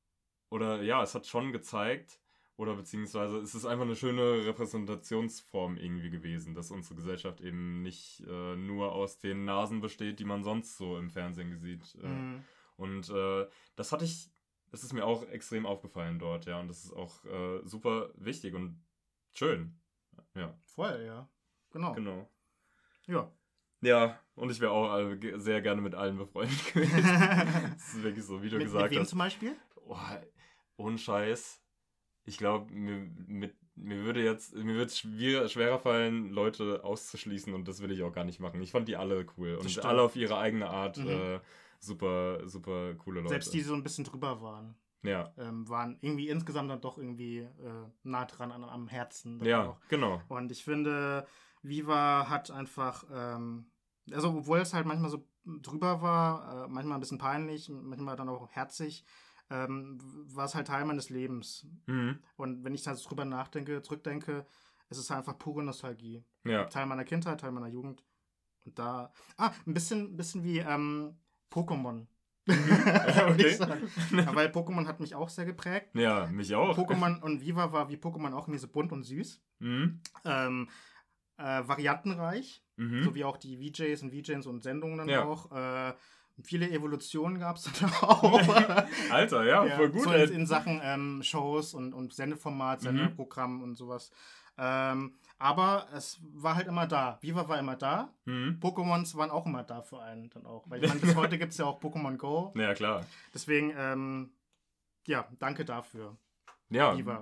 oder ja, es hat schon gezeigt, oder beziehungsweise es ist einfach eine schöne Repräsentationsform irgendwie gewesen, dass unsere Gesellschaft eben nicht äh, nur aus den Nasen besteht, die man sonst so im Fernsehen sieht. Äh, Mhm. Und äh, das hatte ich, das ist mir auch extrem aufgefallen dort, ja. Und das ist auch äh, super wichtig und schön. Ja, Voll, ja. Genau. genau. Ja. Ja, und ich wäre auch äh, ge- sehr gerne mit allen befreundet gewesen. Das ist wirklich so, wie du Mit, gesagt mit wem hast. zum Beispiel? Oh, ohne Scheiß. Ich glaube, mir, mit, mir würde jetzt, mir wird es schwer, schwerer fallen, Leute auszuschließen und das will ich auch gar nicht machen. Ich fand die alle cool und stimmt. alle auf ihre eigene Art Mhm. äh, super, super coole Leute. Selbst die, die so ein bisschen drüber waren, Ja, ähm, waren irgendwie insgesamt dann doch irgendwie äh, nah dran an, am Herzen. dann ja, auch. genau. Und ich finde, Viva hat einfach, ähm, also obwohl es halt manchmal so drüber war, äh, manchmal ein bisschen peinlich, manchmal dann auch herzig, ähm, war es halt Teil meines Lebens. Mhm. Und wenn ich da so drüber nachdenke, zurückdenke, ist es einfach pure Nostalgie. Ja. Teil meiner Kindheit, Teil meiner Jugend. Und da, ah, ein bisschen, bisschen wie ähm, Pokémon. Würde Okay. ich sagen. Ja, weil Pokémon hat mich auch sehr geprägt. Ja, mich auch. Pokémon und Viva war wie Pokémon auch irgendwie so bunt und süß. Mhm. Ähm, äh, variantenreich, Mhm. so wie auch die V Js und V Js und Sendungen dann Ja. auch. Äh, viele Evolutionen gab es dann auch. Alter, ja, Ja, voll gut. so ey. in, in Sachen ähm, Shows und, und Sendeformat, Mhm. Sendeprogramm und sowas. Ähm, aber es war halt immer da. Viva war immer da. Mhm. Pokémons waren auch immer da für einen dann auch. Weil ich meine, bis heute gibt es ja auch Pokémon Go. Ja, klar. Deswegen, ähm, ja, danke dafür, Ja, Viva.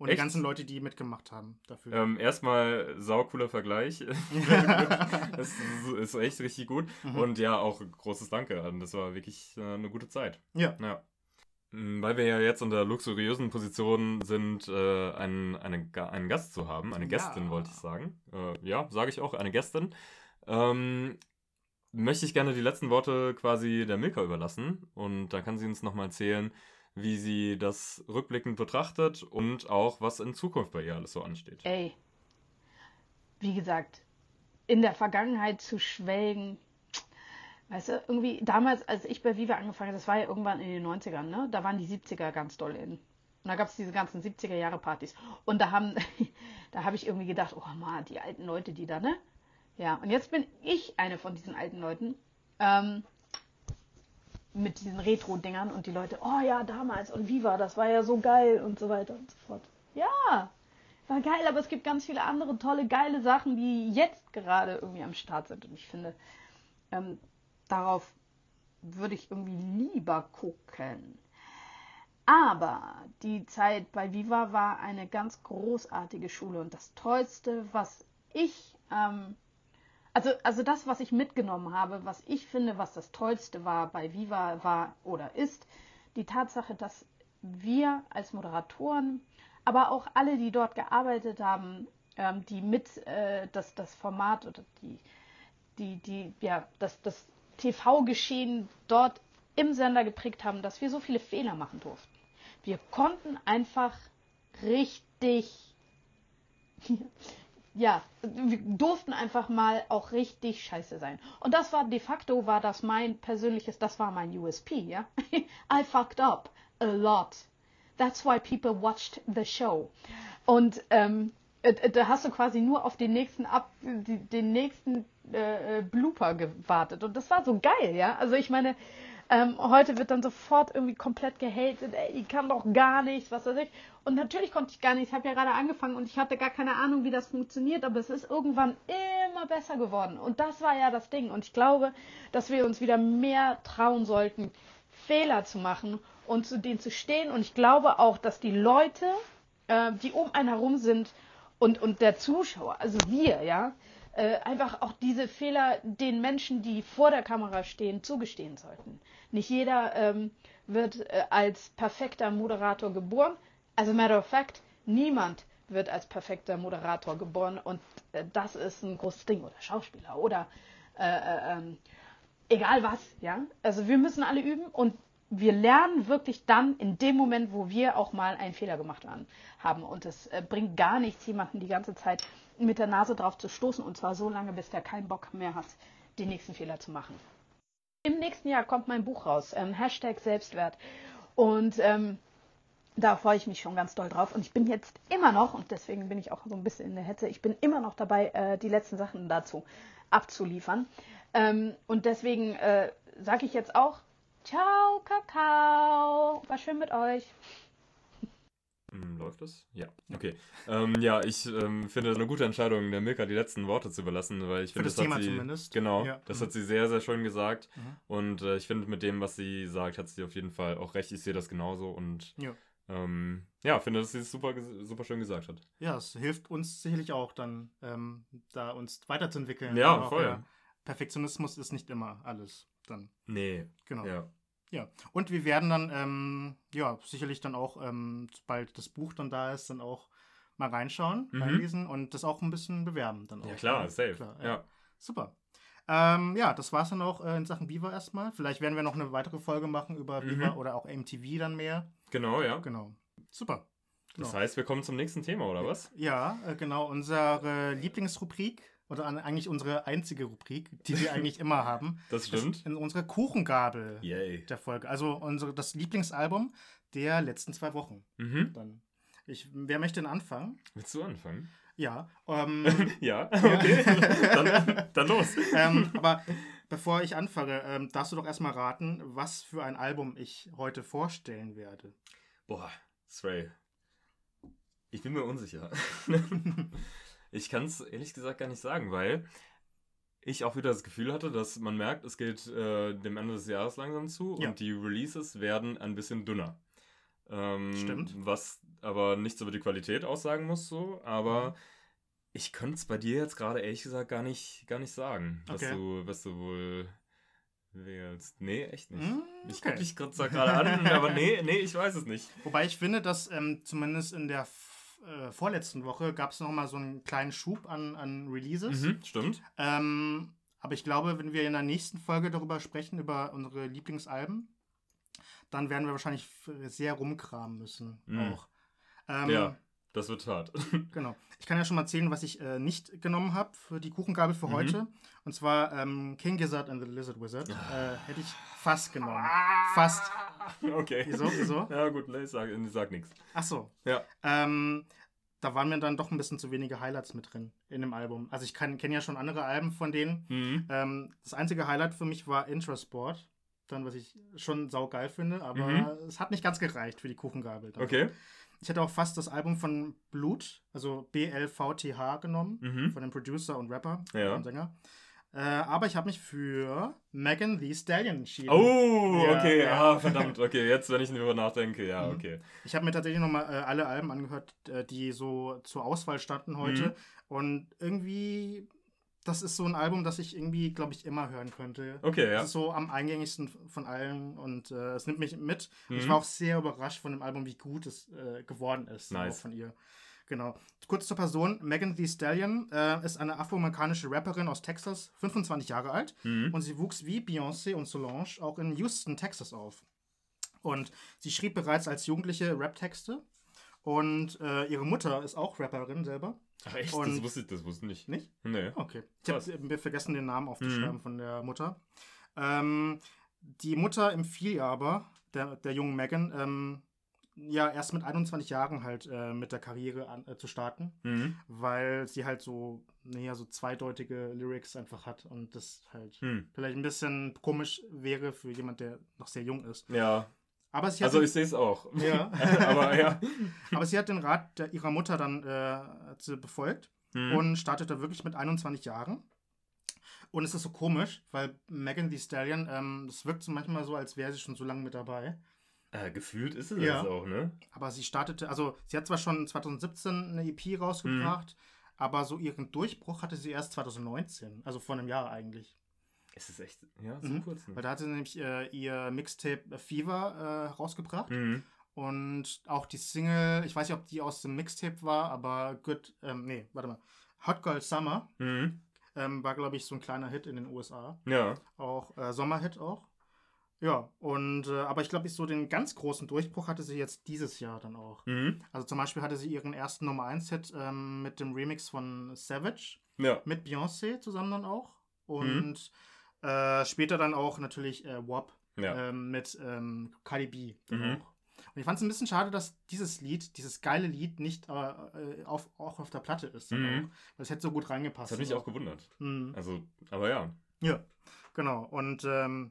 Und Echt? Die ganzen Leute, die mitgemacht haben dafür. Ähm, erstmal saucooler Vergleich. Das ist, ist echt richtig gut. Mhm. Und ja, auch großes Danke. Das war wirklich äh, eine gute Zeit. Ja. ja. Weil wir ja jetzt unter luxuriösen Positionen sind, äh, einen, eine, einen Gast zu haben. Eine Gästin, ja. wollte ich sagen. Äh, ja, sage ich auch, eine Gästin. Ähm, möchte ich gerne die letzten Worte quasi der Milka überlassen. Und da kann sie uns nochmal erzählen, wie sie das rückblickend betrachtet und auch, was in Zukunft bei ihr alles so ansteht. Ey, wie gesagt, in der Vergangenheit zu schwelgen, weißt du, irgendwie damals, als ich bei Viva angefangen habe, das war ja irgendwann in den neunzigern, ne? Da waren die siebziger ganz doll in. Und da gab es diese ganzen siebziger-Jahre-Partys. Und da haben, da habe ich irgendwie gedacht, oh Mann, die alten Leute, die da, ne? Ja, und jetzt bin ich eine von diesen alten Leuten, ähm, mit diesen Retro-Dingern und die Leute, oh ja, damals und Viva, das war ja so geil und so weiter und so fort. Ja, war geil, aber es gibt ganz viele andere tolle, geile Sachen, die jetzt gerade irgendwie am Start sind. Und ich finde, ähm, darauf würde ich irgendwie lieber gucken. Aber die Zeit bei Viva war eine ganz großartige Schule und das Tollste, was ich, ähm, also, also das, was ich mitgenommen habe, was ich finde, was das Tollste war bei Viva war oder ist, die Tatsache, dass wir als Moderatoren, aber auch alle, die dort gearbeitet haben, ähm, die mit äh, das, das Format oder die, die, die, ja, das, das T V-Geschehen dort im Sender geprägt haben, dass wir so viele Fehler machen durften. Wir konnten einfach richtig, ja, wir durften einfach mal auch richtig scheiße sein. Und das war de facto, war das mein persönliches, das war mein U S P, ja. I fucked up a lot. That's why people watched the show. Und ähm, da hast du quasi nur auf den nächsten Ab, den nächsten äh, Blooper gewartet. Und das war so geil, ja. Also ich meine, ähm, heute wird dann sofort irgendwie komplett gehatet, ey, die kann doch gar nichts, was weiß ich. Und natürlich konnte ich gar nichts, ich habe ja gerade angefangen und ich hatte gar keine Ahnung, wie das funktioniert, aber es ist irgendwann immer besser geworden. Und das war ja das Ding. Und ich glaube, dass wir uns wieder mehr trauen sollten, Fehler zu machen und zu denen zu stehen. Und ich glaube auch, dass die Leute, äh, die um einen herum sind, und, und der Zuschauer, also wir, ja, äh, einfach auch diese Fehler den Menschen, die vor der Kamera stehen, zugestehen sollten. Nicht jeder ähm, wird äh, als perfekter Moderator geboren. As a matter of fact, niemand wird als perfekter Moderator geboren und äh, das ist ein großes Ding. Oder Schauspieler oder äh, äh, ähm, egal was, ja. Also wir müssen alle üben und wir lernen wirklich dann in dem Moment, wo wir auch mal einen Fehler gemacht haben. Und es äh, bringt gar nichts, jemanden die ganze Zeit mit der Nase drauf zu stoßen. Und zwar so lange, bis der keinen Bock mehr hat, den nächsten Fehler zu machen. Im nächsten Jahr kommt mein Buch raus, ähm, Hashtag Selbstwert. Und ähm, da freue ich mich schon ganz doll drauf. Und ich bin jetzt immer noch, und deswegen bin ich auch so ein bisschen in der Hetze, ich bin immer noch dabei, äh, die letzten Sachen dazu abzuliefern. Ähm, und deswegen äh, sage ich jetzt auch, ciao, Kakao. War schön mit euch. Läuft das? Ja. Okay. ähm, ja, ich ähm, finde es eine gute Entscheidung, der Milka die letzten Worte zu überlassen, weil ich finde, das, das Thema hat sie, zumindest. Genau, ja. das mhm. hat sie sehr, sehr schön gesagt. Mhm. Und äh, ich finde, mit dem, was sie sagt, hat sie auf jeden Fall auch recht. Ich sehe das genauso und ja, ähm, ja finde, dass sie es super, super schön gesagt hat. Ja, es hilft uns sicherlich auch dann, ähm, da uns weiterzuentwickeln. Ja, auch, voll. Ja, Perfektionismus ist nicht immer alles dann. Nee. Genau. Ja. Ja, und wir werden dann, ähm, ja, sicherlich dann auch, ähm, sobald das Buch dann da ist, dann auch mal reinschauen, Mhm. reinlesen und das auch ein bisschen bewerben dann auch. Ja, klar, ne? safe. Klar, ja. Ja. Super. Ähm, ja, das war's dann auch äh, in Sachen Viva erstmal. Vielleicht werden wir noch eine weitere Folge machen über Mhm. Viva oder auch M T V dann mehr. Genau, ja. Genau. Super. Genau. Das heißt, wir kommen zum nächsten Thema, oder was? Ja, äh, genau. Unsere Lieblingsrubrik oder an, eigentlich unsere einzige Rubrik, die wir eigentlich immer haben. Das stimmt. Ist in unsere Kuchengabel Yay. der Folge. Also unsere, das Lieblingsalbum der letzten zwei Wochen. Mhm. Dann. Ich, wer möchte denn anfangen? Willst du anfangen? Ja. Ähm, Ja, okay. dann, dann los. ähm, aber bevor ich anfange, ähm, darfst du doch erstmal raten, was für ein Album ich heute vorstellen werde. Boah, Stray. Ich bin mir unsicher. Ich kann es ehrlich gesagt gar nicht sagen, weil ich auch wieder das Gefühl hatte, dass man merkt, es geht äh, dem Ende des Jahres langsam zu Ja. und die Releases werden ein bisschen dünner. Ähm, Stimmt. Was aber nichts über die Qualität aussagen muss, so, aber ich könnte es bei dir jetzt gerade ehrlich gesagt gar nicht, gar nicht sagen, was, Okay. du, was du wohl wählst. Nee, echt nicht. Mm, Ich okay. gucke dich grad zwar gerade an, aber nee, nee, ich weiß es nicht. Wobei ich finde, dass ähm, zumindest in der f- äh, vorletzten Woche gab es noch mal so einen kleinen Schub an, an Releases. Mhm, stimmt. Ähm, aber ich glaube, wenn wir in der nächsten Folge darüber sprechen, über unsere Lieblingsalben, dann werden wir wahrscheinlich f- sehr rumkramen müssen Mhm. auch. Ähm, Ja, das wird hart. Genau. Ich kann ja schon mal erzählen, was ich äh, nicht genommen habe für die Kuchengabel für Mhm. heute. Und zwar ähm, King Gizzard and the Lizard Wizard. Ah. Äh, hätte ich fast genommen. Fast. Okay. Wieso? Wieso? Ja, gut, nee, sag, sag nichts. Ach so. Ja. Ähm, da waren mir dann doch ein bisschen zu wenige Highlights mit drin in dem Album. Also ich kenne ja schon andere Alben von denen. Mhm. Ähm, das einzige Highlight für mich war Intrasport. Dann, was ich schon saugeil finde, aber Mhm. es hat nicht ganz gereicht für die Kuchengabel. Dann. Okay. Ich hätte auch fast das Album von Blut, also B L V T H genommen, Mhm. von dem Producer und Rapper Ja. und Sänger. Äh, aber ich habe mich für Megan Thee Stallion entschieden. Oh, Ja, okay. ja. Ah, verdammt. Okay, jetzt, wenn ich darüber nachdenke, ja, Mhm. okay. Ich habe mir tatsächlich nochmal äh, alle Alben angehört, äh, die so zur Auswahl standen heute. Mhm. Und irgendwie, das ist so ein Album, das ich irgendwie, glaube ich, immer hören könnte. Okay, ja. Das ist so am eingängigsten von allen und äh, es nimmt mich mit. Und ich Mhm. war auch sehr überrascht von dem Album, wie gut es äh, geworden ist. Nice. Auch von ihr. Genau. Kurz zur Person. Megan Thee Stallion äh, ist eine afroamerikanische Rapperin aus Texas, fünfundzwanzig Jahre alt. Mhm. Und sie wuchs wie Beyoncé und Solange auch in Houston, Texas auf. Und sie schrieb bereits als Jugendliche Rap-Texte. Und äh, ihre Mutter ist auch Rapperin selber. Ach echt? Und- das wusste ich, das wusste ich nicht. Nicht? Nee. Okay. Ich Krass. habe mir vergessen, den Namen aufzuschreiben Mhm. von der Mutter. Ähm, die Mutter empfiehlt ihr aber, der, der jungen Megan, ähm, ja, erst mit einundzwanzig Jahren halt äh, mit der Karriere an, äh, zu starten, Mhm. weil sie halt so, naja, so zweideutige Lyrics einfach hat und das halt Hm. vielleicht ein bisschen komisch wäre für jemand, der noch sehr jung ist. Ja, Aber sie hat, also den, ich sehe es auch. Ja. Aber ja. aber sie hat den Rat der, ihrer Mutter dann äh, hat sie befolgt. Mhm. Und startete wirklich mit einundzwanzig Jahren. Und es ist so komisch, weil Megan Thee Stallion, ähm, das wirkt so manchmal so, als wäre sie schon so lange mit dabei. Äh, gefühlt ist es Ja. das auch, ne? Aber sie startete, also sie hat zwar schon zwanzig siebzehn eine E P rausgebracht, aber so ihren Durchbruch hatte sie erst zwanzig neunzehn, also vor einem Jahr eigentlich. Es ist echt, ja, so Mhm. kurz. Ne? Weil da hat sie nämlich äh, ihr Mixtape Fever äh, rausgebracht. Mhm. Und auch die Single, ich weiß nicht, ob die aus dem Mixtape war, aber Good, ähm, nee, warte mal. Hot Girl Summer Mhm. ähm, war, glaube ich, so ein kleiner Hit in den U S A. Ja. Auch äh, Sommerhit auch. Ja, und äh, aber ich glaube, ich so den ganz großen Durchbruch hatte sie jetzt dieses Jahr dann auch. Mhm. Also zum Beispiel hatte sie ihren ersten Nummer eins Hit ähm, mit dem Remix von Savage, Ja. mit Beyoncé zusammen dann auch. Und äh, später dann auch natürlich äh, W A P Ja. ähm, mit ähm, Cardi B dann Mhm. auch. Und ich fand es ein bisschen schade, dass dieses Lied, dieses geile Lied, nicht äh, äh, auf, auch auf der Platte ist. Dann Mhm. auch. Weil es hätte so gut reingepasst. Das hat mich Also, auch gewundert. mhm. Also, aber ja. Ja, genau. Und ähm,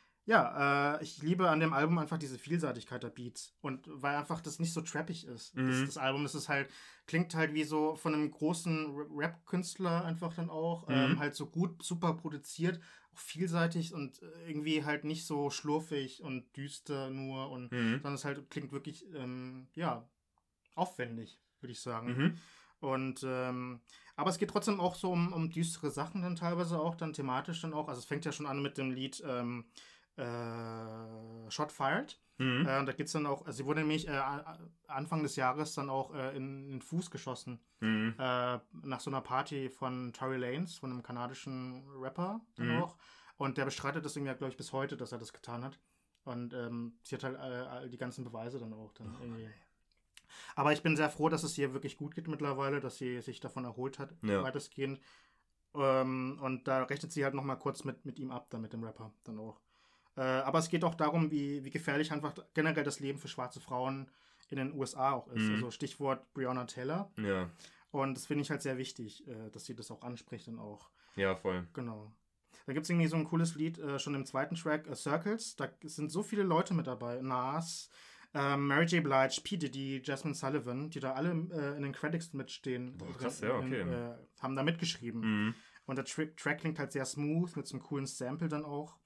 ja, äh, ich liebe an dem Album einfach diese Vielseitigkeit der Beats. Und weil einfach das nicht so trappig ist. Mhm. Das, das Album, das ist halt, klingt halt wie so von einem großen Ra- Rap-Künstler einfach dann auch. Mhm. Ähm, halt so gut, super produziert, auch vielseitig und äh, irgendwie halt nicht so schlurfig und düster nur. Und Mhm. sondern es halt klingt wirklich, ähm, ja, aufwendig, würde ich sagen. Mhm. Und ähm, aber es geht trotzdem auch so um, um düstere Sachen dann teilweise auch, dann thematisch dann auch. Also es fängt ja schon an mit dem Lied ähm, äh, Shot Fired. Mhm. Äh, und da geht es dann auch, also sie wurde nämlich äh, a- Anfang des Jahres dann auch äh, in, in den Fuß geschossen. Mhm. Äh, nach so einer Party von Tory Lanez, von einem kanadischen Rapper dann Mhm. auch. Und der bestreitet das irgendwie, glaube ich, bis heute, dass er das getan hat. Und ähm, sie hat halt äh, all die ganzen Beweise dann auch dann irgendwie. Aber ich bin sehr froh, dass es ihr wirklich gut geht mittlerweile, dass sie sich davon erholt hat, Ja. weitestgehend. Ähm, und da rechnet sie halt nochmal kurz mit, mit ihm ab, dann mit dem Rapper dann auch. Äh, aber es geht auch darum, wie, wie gefährlich einfach generell das Leben für schwarze Frauen in den U S A auch ist. Mhm. Also Stichwort Breonna Taylor. Ja. Und das finde ich halt sehr wichtig, äh, dass sie das auch anspricht dann auch. Ja, voll. Genau. Da gibt es irgendwie so ein cooles Lied, äh, schon im zweiten Track, äh, Circles. Da sind so viele Leute mit dabei. Nas, ähm, Mary J. Blige, P. Diddy, Jasmine Sullivan, die da alle äh, in den Credits mitstehen. Boah, krass, ja, okay. In, äh, haben da mitgeschrieben. Mhm. Und der Tra Track klingt halt sehr smooth, mit so einem coolen Sample dann auch.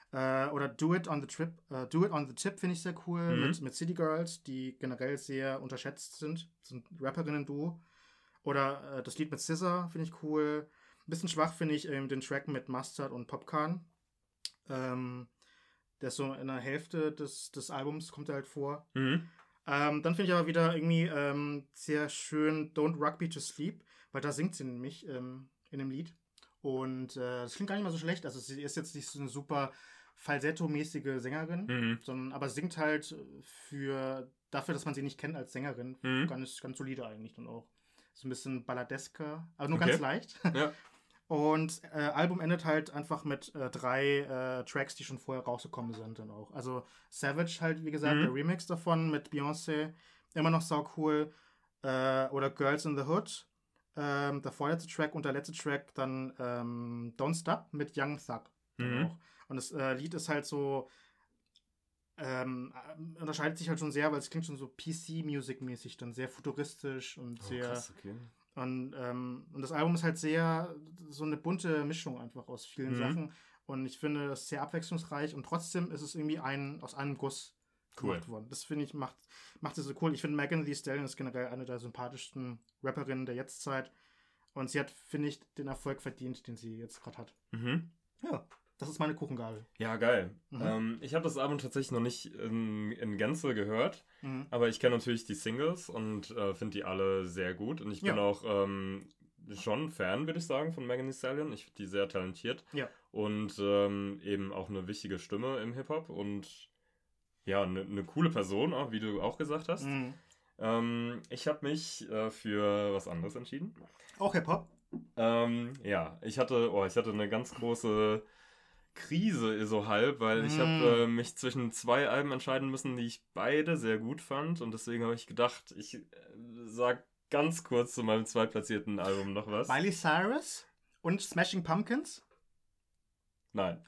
Äh, oder Do It on the Trip. Äh, Do It on the Tip finde ich sehr cool. Mhm. Mit, mit City Girls, die generell sehr unterschätzt sind. Das sind Rapperinnen-Duo. Oder äh, das Lied mit S Z A finde ich cool. Ein bisschen schwach finde ich ähm, den Track mit Mustard und Popcorn. Ähm, der ist so in der Hälfte des, des Albums, kommt er halt vor. Mhm. Ähm, dann finde ich aber wieder irgendwie ähm, sehr schön Don't Rock Me to Sleep, weil da singt sie nämlich ähm, in dem Lied. Und äh, das klingt gar nicht mal so schlecht. Also sie ist jetzt nicht so eine super Falsetto-mäßige Sängerin, Mhm. sondern aber singt halt für dafür, dass man sie nicht kennt als Sängerin, Mhm. ganz, ganz solide eigentlich dann auch. So ein bisschen balladesker, aber nur Okay. ganz leicht. Ja. Und äh, Album endet halt einfach mit äh, drei äh, Tracks, die schon vorher rausgekommen sind dann auch. Also Savage halt, wie gesagt, Mhm. der Remix davon mit Beyoncé, immer noch sau cool. Äh, oder Girls in the Hood, ähm, der vorletzte Track und der letzte Track dann ähm, Don't Stop mit Young Thug. dann Mhm. auch. Und das äh, Lied ist halt so, ähm, äh, unterscheidet sich halt schon sehr, weil es klingt schon so P C-Music-mäßig, dann sehr futuristisch und Oh, sehr... krass, okay. Und, ähm, und das Album ist halt sehr so eine bunte Mischung einfach aus vielen Mhm. Sachen. Und ich finde das sehr abwechslungsreich und trotzdem ist es irgendwie ein, aus einem Guss Cool. gemacht worden. Das finde ich, macht, macht es so cool. Ich finde Megan Thee Stallion ist generell eine der sympathischsten Rapperinnen der Jetztzeit. Und sie hat, finde ich, den Erfolg verdient, den sie jetzt gerade hat. Mhm. Ja, das ist meine Kuchengabel. Ja, geil. Mhm. Ähm, ich habe das Album tatsächlich noch nicht in, in Gänze gehört, Mhm. aber ich kenne natürlich die Singles und äh, finde die alle sehr gut. Und ich bin Ja. auch ähm, schon Fan, würde ich sagen, von Megan Thee Stallion. Ich finde die sehr talentiert Ja. und ähm, eben auch eine wichtige Stimme im Hip-Hop und ja, eine ne coole Person, auch, wie du auch gesagt hast. Mhm. Ähm, ich habe mich äh, für was anderes entschieden. Auch Hip-Hop. Ähm, ja, ich hatte, oh, ich hatte eine ganz große Krise so halb, weil ich Mm. habe äh, mich zwischen zwei Alben entscheiden müssen, die ich beide sehr gut fand und deswegen habe ich gedacht, ich äh, sag ganz kurz zu meinem zweitplatzierten Album noch was. Miley Cyrus und Smashing Pumpkins. Nein.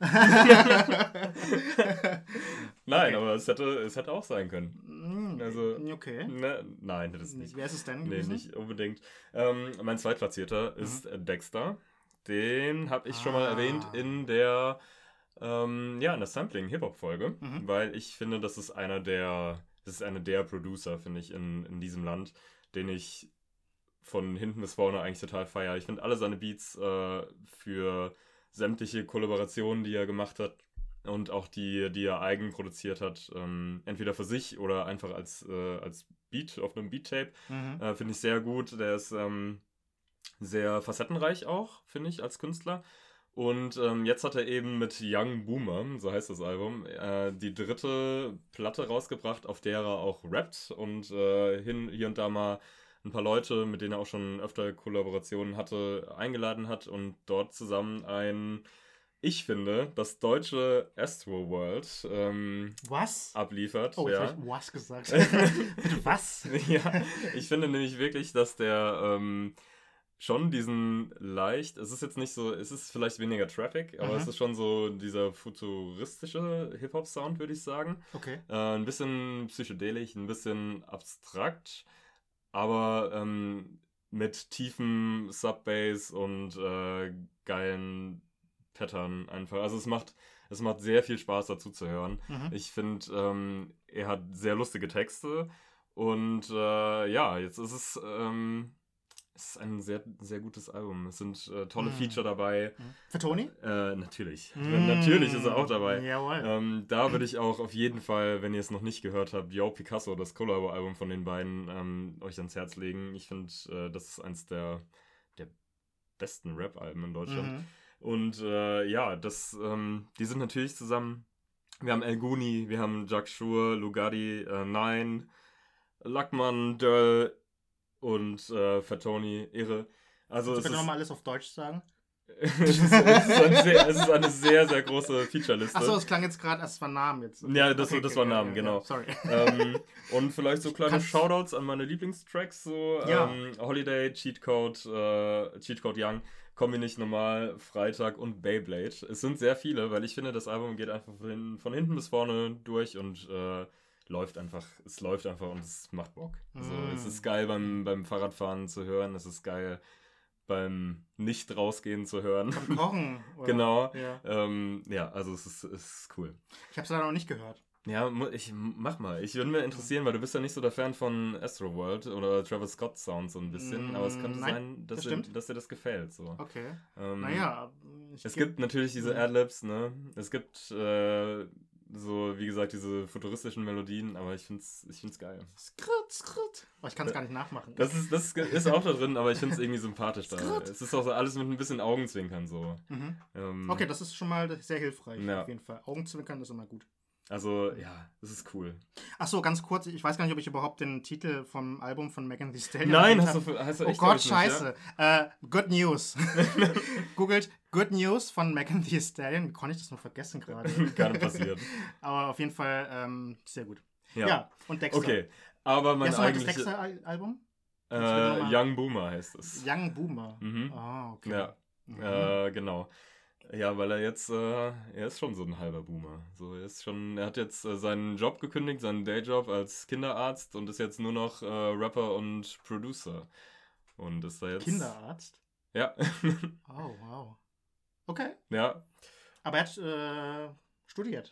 Nein, Nein, aber es hätte, es hätte auch sein können. Mm, Also, okay. Ne, nein, hätte es nicht. Wer ist es denn Nee, gewesen? nicht unbedingt. Ähm, mein zweitplatzierter ist äh, Dexter. Den habe ich schon mal Ah. erwähnt in der, ähm, ja, in der Sampling-Hip-Hop-Folge, Mhm. weil ich finde, das ist einer der, das ist einer der Producer, finde ich, in, in diesem Land, den ich von hinten bis vorne eigentlich total feiere. Ich finde alle seine Beats äh, für sämtliche Kollaborationen, die er gemacht hat und auch die, die er eigen produziert hat, ähm, entweder für sich oder einfach als, äh, als Beat auf einem Beat-Tape, Mhm. äh, finde ich sehr gut. Der ist ähm, sehr facettenreich auch, finde ich, als Künstler. Und ähm, jetzt hat er eben mit Young Boomer, so heißt das Album, äh, die dritte Platte rausgebracht, auf der er auch rappt und äh, hin, hier und da mal ein paar Leute, mit denen er auch schon öfter Kollaborationen hatte, eingeladen hat und dort zusammen ein, ich finde, das deutsche Astro World ähm, Was? abliefert. Oh, jetzt ja. habe ich was gesagt. Bitte was? Ja, ich finde nämlich wirklich, dass der ähm, schon diesen leicht, es ist jetzt nicht so, es ist vielleicht weniger Traffic, aber Mhm. es ist schon so dieser futuristische Hip-Hop-Sound, würde ich sagen. Okay. Äh, ein bisschen psychedelisch, ein bisschen abstrakt, aber ähm, mit tiefem Sub-Bass und äh, geilen Pattern einfach. Also es macht, es macht sehr viel Spaß dazu zu hören. Mhm. Ich finde, ähm, er hat sehr lustige Texte und äh, ja, jetzt ist es, ähm, es ist ein sehr, sehr gutes Album. Es sind äh, tolle Mm. Feature dabei. Mhm. Für Toni? Äh, natürlich. Mm. Natürlich ist er auch dabei. Jawohl. Ähm, da würde ich auch auf jeden Fall, wenn ihr es noch nicht gehört habt, Yo Picasso, das Collabo-Album von den beiden, ähm, euch ans Herz legen. Ich finde, äh, das ist eins der, der besten Rap-Alben in Deutschland. Mhm. Und äh, ja, das, ähm, die sind natürlich zusammen. Wir haben El Guni, wir haben Jack Schur, Lugatti, äh, Nine, Lackmann, Döll und äh, Fatoni, Irre. Also Kannst es du bitte ist, nochmal alles auf Deutsch sagen? es, ist, es, ist ein sehr, es ist eine sehr, sehr große Featureliste. Achso, es klang jetzt gerade, es war Namen jetzt. Ja, das- das war ja, Namen, ja, genau. Ja, sorry. ähm, und vielleicht so kleine Kannst- Shoutouts an meine Lieblingstracks, so Ja. ähm, Holiday, Cheatcode, äh, Cheatcode Young, Kombi nicht normal, Freitag und Beyblade. Es sind sehr viele, weil ich finde, das Album geht einfach von, von hinten bis vorne durch und äh, läuft einfach, es läuft einfach und es macht Bock. Also, Mm. es ist geil beim, beim Fahrradfahren zu hören, es ist geil beim Nicht-Rausgehen zu hören. Beim Kochen. Oder? Genau. Ja. Ähm, ja, also es ist, es ist cool. Ich habe es leider noch nicht gehört. Ja, mu- ich mach mal. Ich würde mir interessieren, weil du bist ja nicht so der Fan von Astroworld oder Travis Scott Sound so ein bisschen, aber es könnte Nein, sein, dass, das dir, stimmt. dass dir das gefällt. So. Okay. Ähm, Naja. ich Es geb- gibt natürlich diese Mhm. Adlibs, ne? Es gibt äh, so, wie gesagt, diese futuristischen Melodien, aber ich find's, ich find's geil. Skrrt, skrrt. Oh, ich kann es gar nicht nachmachen. Das ist, das ist auch da drin, aber ich find's irgendwie sympathisch da. Skrrt. Es ist auch so alles mit ein bisschen Augenzwinkern so. Mhm. Ähm, Okay, das ist schon mal sehr hilfreich, Ja. auf jeden Fall. Augenzwinkern ist immer gut. Also, ja, das ist cool. Achso, ganz kurz, ich weiß gar nicht, ob ich überhaupt den Titel vom Album von Megan Thee Stallion Nein, erwähnt hast du, habe. hast du Oh echt Gott, nicht, scheiße. Äh, Good News. Googelt Good News von Megan Thee Stallion. Wie konnte ich das nur vergessen gerade? Ja? Gar nicht passiert. Aber auf jeden Fall ähm, sehr gut. Ja. Ja, und Dexter. Okay, aber Wie mein heißt nochmal das eigentliches... Dexter-Album? Äh, Young Boomer heißt es. Young Boomer. Mhm. Ah, okay. Ja, Mhm. äh, genau. Ja, weil er jetzt, äh, er ist schon so ein halber Boomer. So, er ist schon, er hat jetzt äh, seinen Job gekündigt, seinen Dayjob als Kinderarzt und ist jetzt nur noch äh, Rapper und Producer. Und ist da jetzt... Kinderarzt? Ja. Oh, wow. Okay. Ja. Aber er hat äh, studiert.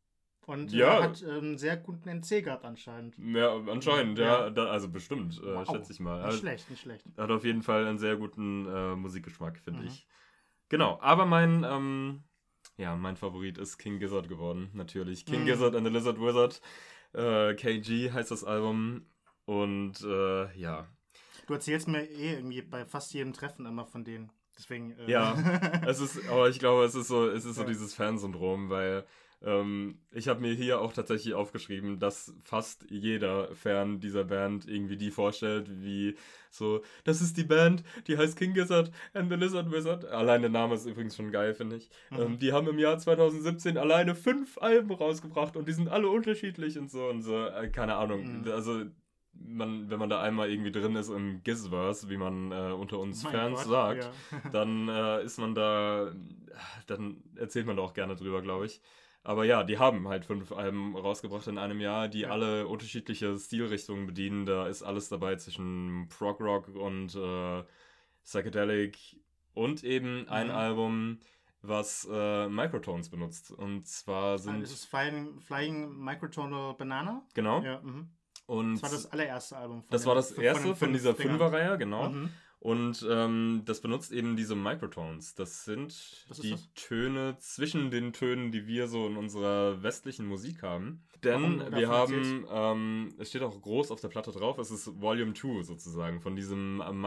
Und Ja. äh, hat äh, einen sehr guten N C gehabt anscheinend. Ja, anscheinend, ja. Ja. Da, also bestimmt, äh, Wow. schätze ich mal. Nicht Also, schlecht, nicht schlecht. hat auf jeden Fall einen sehr guten äh, Musikgeschmack, finde Mhm. ich. Genau, aber mein, ähm, ja, mein Favorit ist King Gizzard geworden, natürlich. King Mhm. Gizzard and the Lizard Wizard. Äh, K G heißt das Album. Und äh, ja. Du erzählst mir eh irgendwie bei fast jedem Treffen immer von denen. Deswegen. Äh, Ja, es ist, aber ich glaube, es ist so, es ist so Ja. dieses Fansyndrom, weil ähm, ich habe mir hier auch tatsächlich aufgeschrieben, dass fast jeder Fan dieser Band irgendwie die vorstellt, wie so, das ist die Band, die heißt King Gizzard and the Lizard Wizard. Allein der Name ist übrigens schon geil, finde ich. Mhm. Ähm, die haben im Jahr zwanzig siebzehn alleine fünf Alben rausgebracht und die sind alle unterschiedlich und so und so. Äh, keine Ahnung. Mhm. Also man, wenn man da einmal irgendwie drin ist im Gizverse, wie man äh, unter uns Mein Fans Gott, sagt, ja. dann äh, ist man da, dann erzählt man da auch gerne drüber, glaube ich. Aber ja, die haben halt fünf Alben rausgebracht in einem Jahr, die Ja. alle unterschiedliche Stilrichtungen bedienen. Da ist alles dabei zwischen Prog-Rock und äh, Psychedelic und eben ein Mhm. Album, was äh, Microtones benutzt. Und zwar Ah, sind, das ist Flying, Flying Microtonal Banana. genau, Ja, mhm. und Das war das allererste Album. Von das den- war das von erste den von fünf dieser Dingern. Fünferreihe, genau. Mhm. Und ähm, das benutzt eben diese Microtones. Das sind Was ist die das? Töne zwischen den Tönen, die wir so in unserer westlichen Musik haben. Denn Warum du wir davon haben, ähm, es steht auch groß auf der Platte drauf, es ist Volume zwei sozusagen von diesem äh,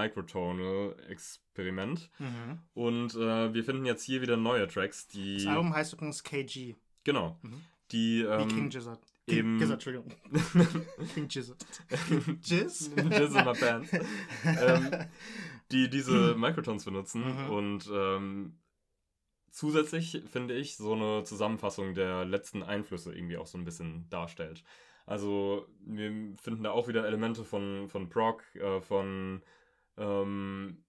Microtonal-Experiment. Mhm. Und äh, wir finden jetzt hier wieder neue Tracks, die... Das Album heißt übrigens K G. Genau. Mhm. Die... Wie Ähm, King Gizzard. eben- King Gizzard, Entschuldigung. King Gizzard. Jizz? Jizz in my pants. ähm, die diese Microtones benutzen Mhm. und ähm, zusätzlich finde ich so eine Zusammenfassung der letzten Einflüsse irgendwie auch so ein bisschen darstellt. Also wir finden da auch wieder Elemente von, von Prog, äh, von ähm,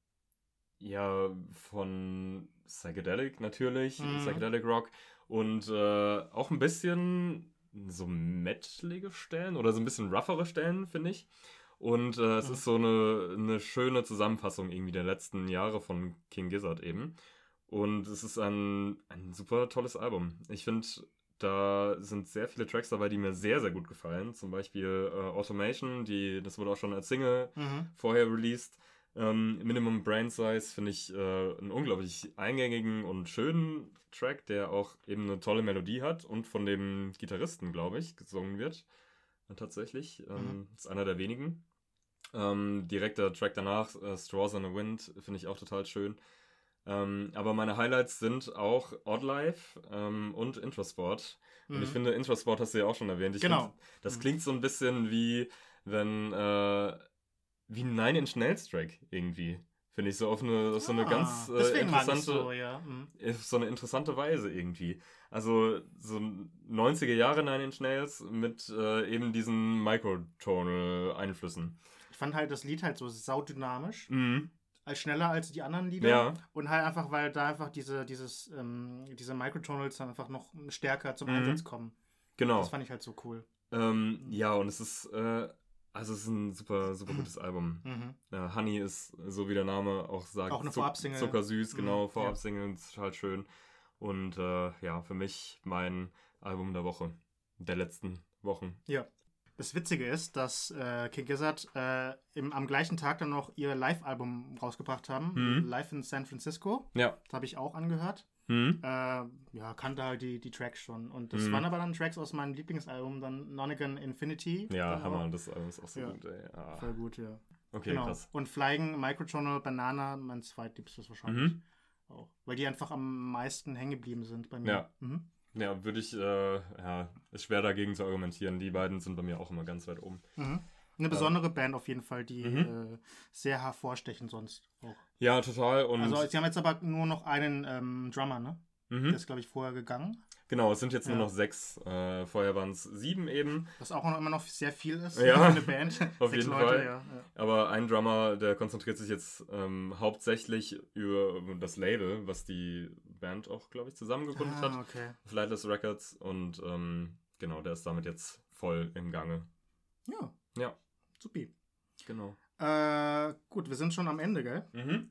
ja, von Psychedelic natürlich, Mhm. Psychedelic Rock und äh, auch ein bisschen so metalige Stellen oder so ein bisschen roughere Stellen, finde ich. Und äh, es Mhm. ist so eine, eine schöne Zusammenfassung irgendwie der letzten Jahre von King Gizzard eben. Und es ist ein, ein super tolles Album. Ich finde, da sind sehr viele Tracks dabei, die mir sehr, sehr gut gefallen. Zum Beispiel äh, Automation, die, das wurde auch schon als Single Mhm. vorher released. Ähm, Minimum Brain Size finde ich äh, einen unglaublich eingängigen und schönen Track, der auch eben eine tolle Melodie hat und von dem Gitarristen, glaube ich, gesungen wird. Äh, tatsächlich. Ähm, Mhm. Ist einer der wenigen. Ähm, direkt der Track danach, äh, Straws in the Wind, finde ich auch total schön. Ähm, aber meine Highlights sind auch Oddlife ähm, und Introsport. Und ich Mhm. finde, Introsport hast du ja auch schon erwähnt. Ich Genau. Find, das Mhm. klingt so ein bisschen wie, wenn, äh, wie ein Nine Inch Nails Track irgendwie. Finde ich so auf eine, auf so eine Ah, ganz äh, deswegen mag ich's interessante, so, ja. Mhm. auf so eine interessante Weise irgendwie. Also so neunziger Jahre Nine Inch Nails mit äh, eben diesen Microtonal-Einflüssen. Ich fand halt das Lied halt so saudynamisch, Mhm. als schneller als die anderen Lieder. Ja. Und halt einfach, weil da einfach diese, dieses, ähm, diese Microtonals dann einfach noch stärker zum Mhm. Einsatz kommen. Genau. Das fand ich halt so cool. Ähm, ja, und es ist, äh, Also es ist ein super, super gutes Album. Mhm. Ja, Honey ist, so wie der Name auch sagt, Auch eine Zuck- Vorabsingle. zuckersüß, genau, Mhm, Vorabsingle, ist total schön. Und äh, ja, für mich mein Album der Woche, der letzten Wochen. Ja. Das Witzige ist, dass äh, King Gizzard äh, im, am gleichen Tag dann noch ihr Live-Album rausgebracht haben. Mhm. Live in San Francisco. Ja. Das habe ich auch angehört. Mhm. Äh, ja, kannte halt die, die Tracks schon. Und das Mhm. waren aber dann Tracks aus meinem Lieblingsalbum, dann Nonigan Infinity. Ja, Dann Hammer, auch. das Album ist auch so Ja. gut, ey. Ah. Voll gut, ja. Okay, Genau. krass. Und Flying, Microtonal, Banana, mein zweitliebstes wahrscheinlich. Mhm. Auch. Weil die einfach am meisten hängen geblieben sind bei mir. Ja. Mhm. Ja, würde ich, äh, ja, ist schwer dagegen zu argumentieren. Die beiden sind bei mir auch immer ganz weit oben. Mhm. Eine besondere Band auf jeden Fall, die Mhm. äh, sehr hervorstechen sonst auch. Ja, total. Und Also sie haben jetzt aber nur noch einen ähm, Drummer, ne? mhm. Der ist, glaube ich, vorher gegangen. Genau, es sind jetzt Ja. nur noch sechs. Äh, vorher waren es sieben eben. Was auch noch immer noch sehr viel ist Ja, für eine Band. auf Sechs jeden Leute, Fall. ja. ja. Aber ein Drummer, der konzentriert sich jetzt ähm, hauptsächlich über das Label, was die Band auch, glaube ich, zusammen gegründet Ah, hat. okay. Flightless Records. Und ähm, genau, der ist damit jetzt voll im Gange. Ja, Ja, supi. genau. Äh, gut, wir sind schon am Ende, gell? Mhm.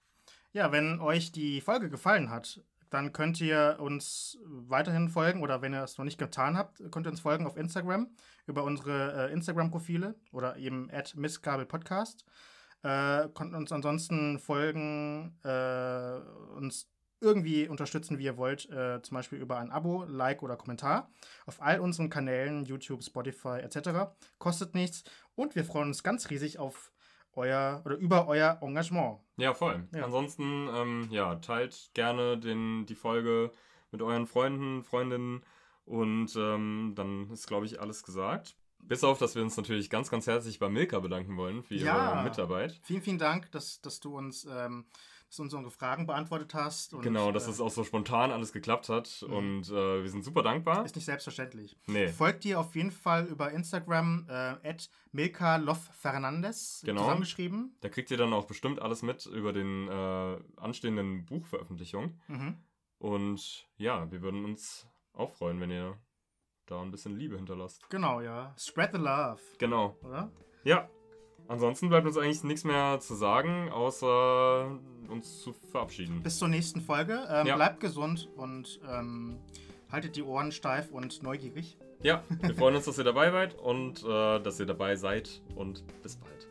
Ja, wenn euch die Folge gefallen hat, dann könnt ihr uns weiterhin folgen oder wenn ihr es noch nicht getan habt, könnt ihr uns folgen auf Instagram über unsere äh, Instagram-Profile oder eben at mistgabelpodcast. Äh, könnt uns ansonsten folgen, äh, uns irgendwie unterstützen, wie ihr wollt, äh, zum Beispiel über ein Abo, Like oder Kommentar auf all unseren Kanälen, YouTube, Spotify et cetera. Kostet nichts und wir freuen uns ganz riesig auf euer oder über euer Engagement. Ja, voll. Ja. Ansonsten, ähm, ja, teilt gerne den, die Folge mit euren Freunden, Freundinnen und ähm, dann ist, glaube ich, alles gesagt. Bis auf, dass wir uns natürlich ganz, ganz herzlich bei Milka bedanken wollen für ihre Ja. Mitarbeit. Vielen, vielen Dank, dass, dass du uns, ähm, dass du unsere Fragen beantwortet hast. Und, Genau, dass äh, es auch so spontan alles geklappt hat Mhm. und äh, wir sind super dankbar. ist nicht selbstverständlich. Nee, Folgt dir auf jeden Fall über Instagram äh, at Milka Lof Fernandes Genau. zusammengeschrieben. da kriegt ihr dann auch bestimmt alles mit über den äh, anstehenden Buchveröffentlichung. Mhm. Und ja, wir würden uns auch freuen, wenn ihr da ein bisschen Liebe hinterlasst. Genau, ja. Spread the love, Genau. oder? Ja, ansonsten bleibt uns eigentlich nichts mehr zu sagen, außer uns zu verabschieden. Bis zur nächsten Folge. Ähm, Ja. Bleibt gesund und ähm, haltet die Ohren steif und neugierig. Ja, wir freuen uns, dass ihr dabei seid und äh, dass ihr dabei seid und bis bald.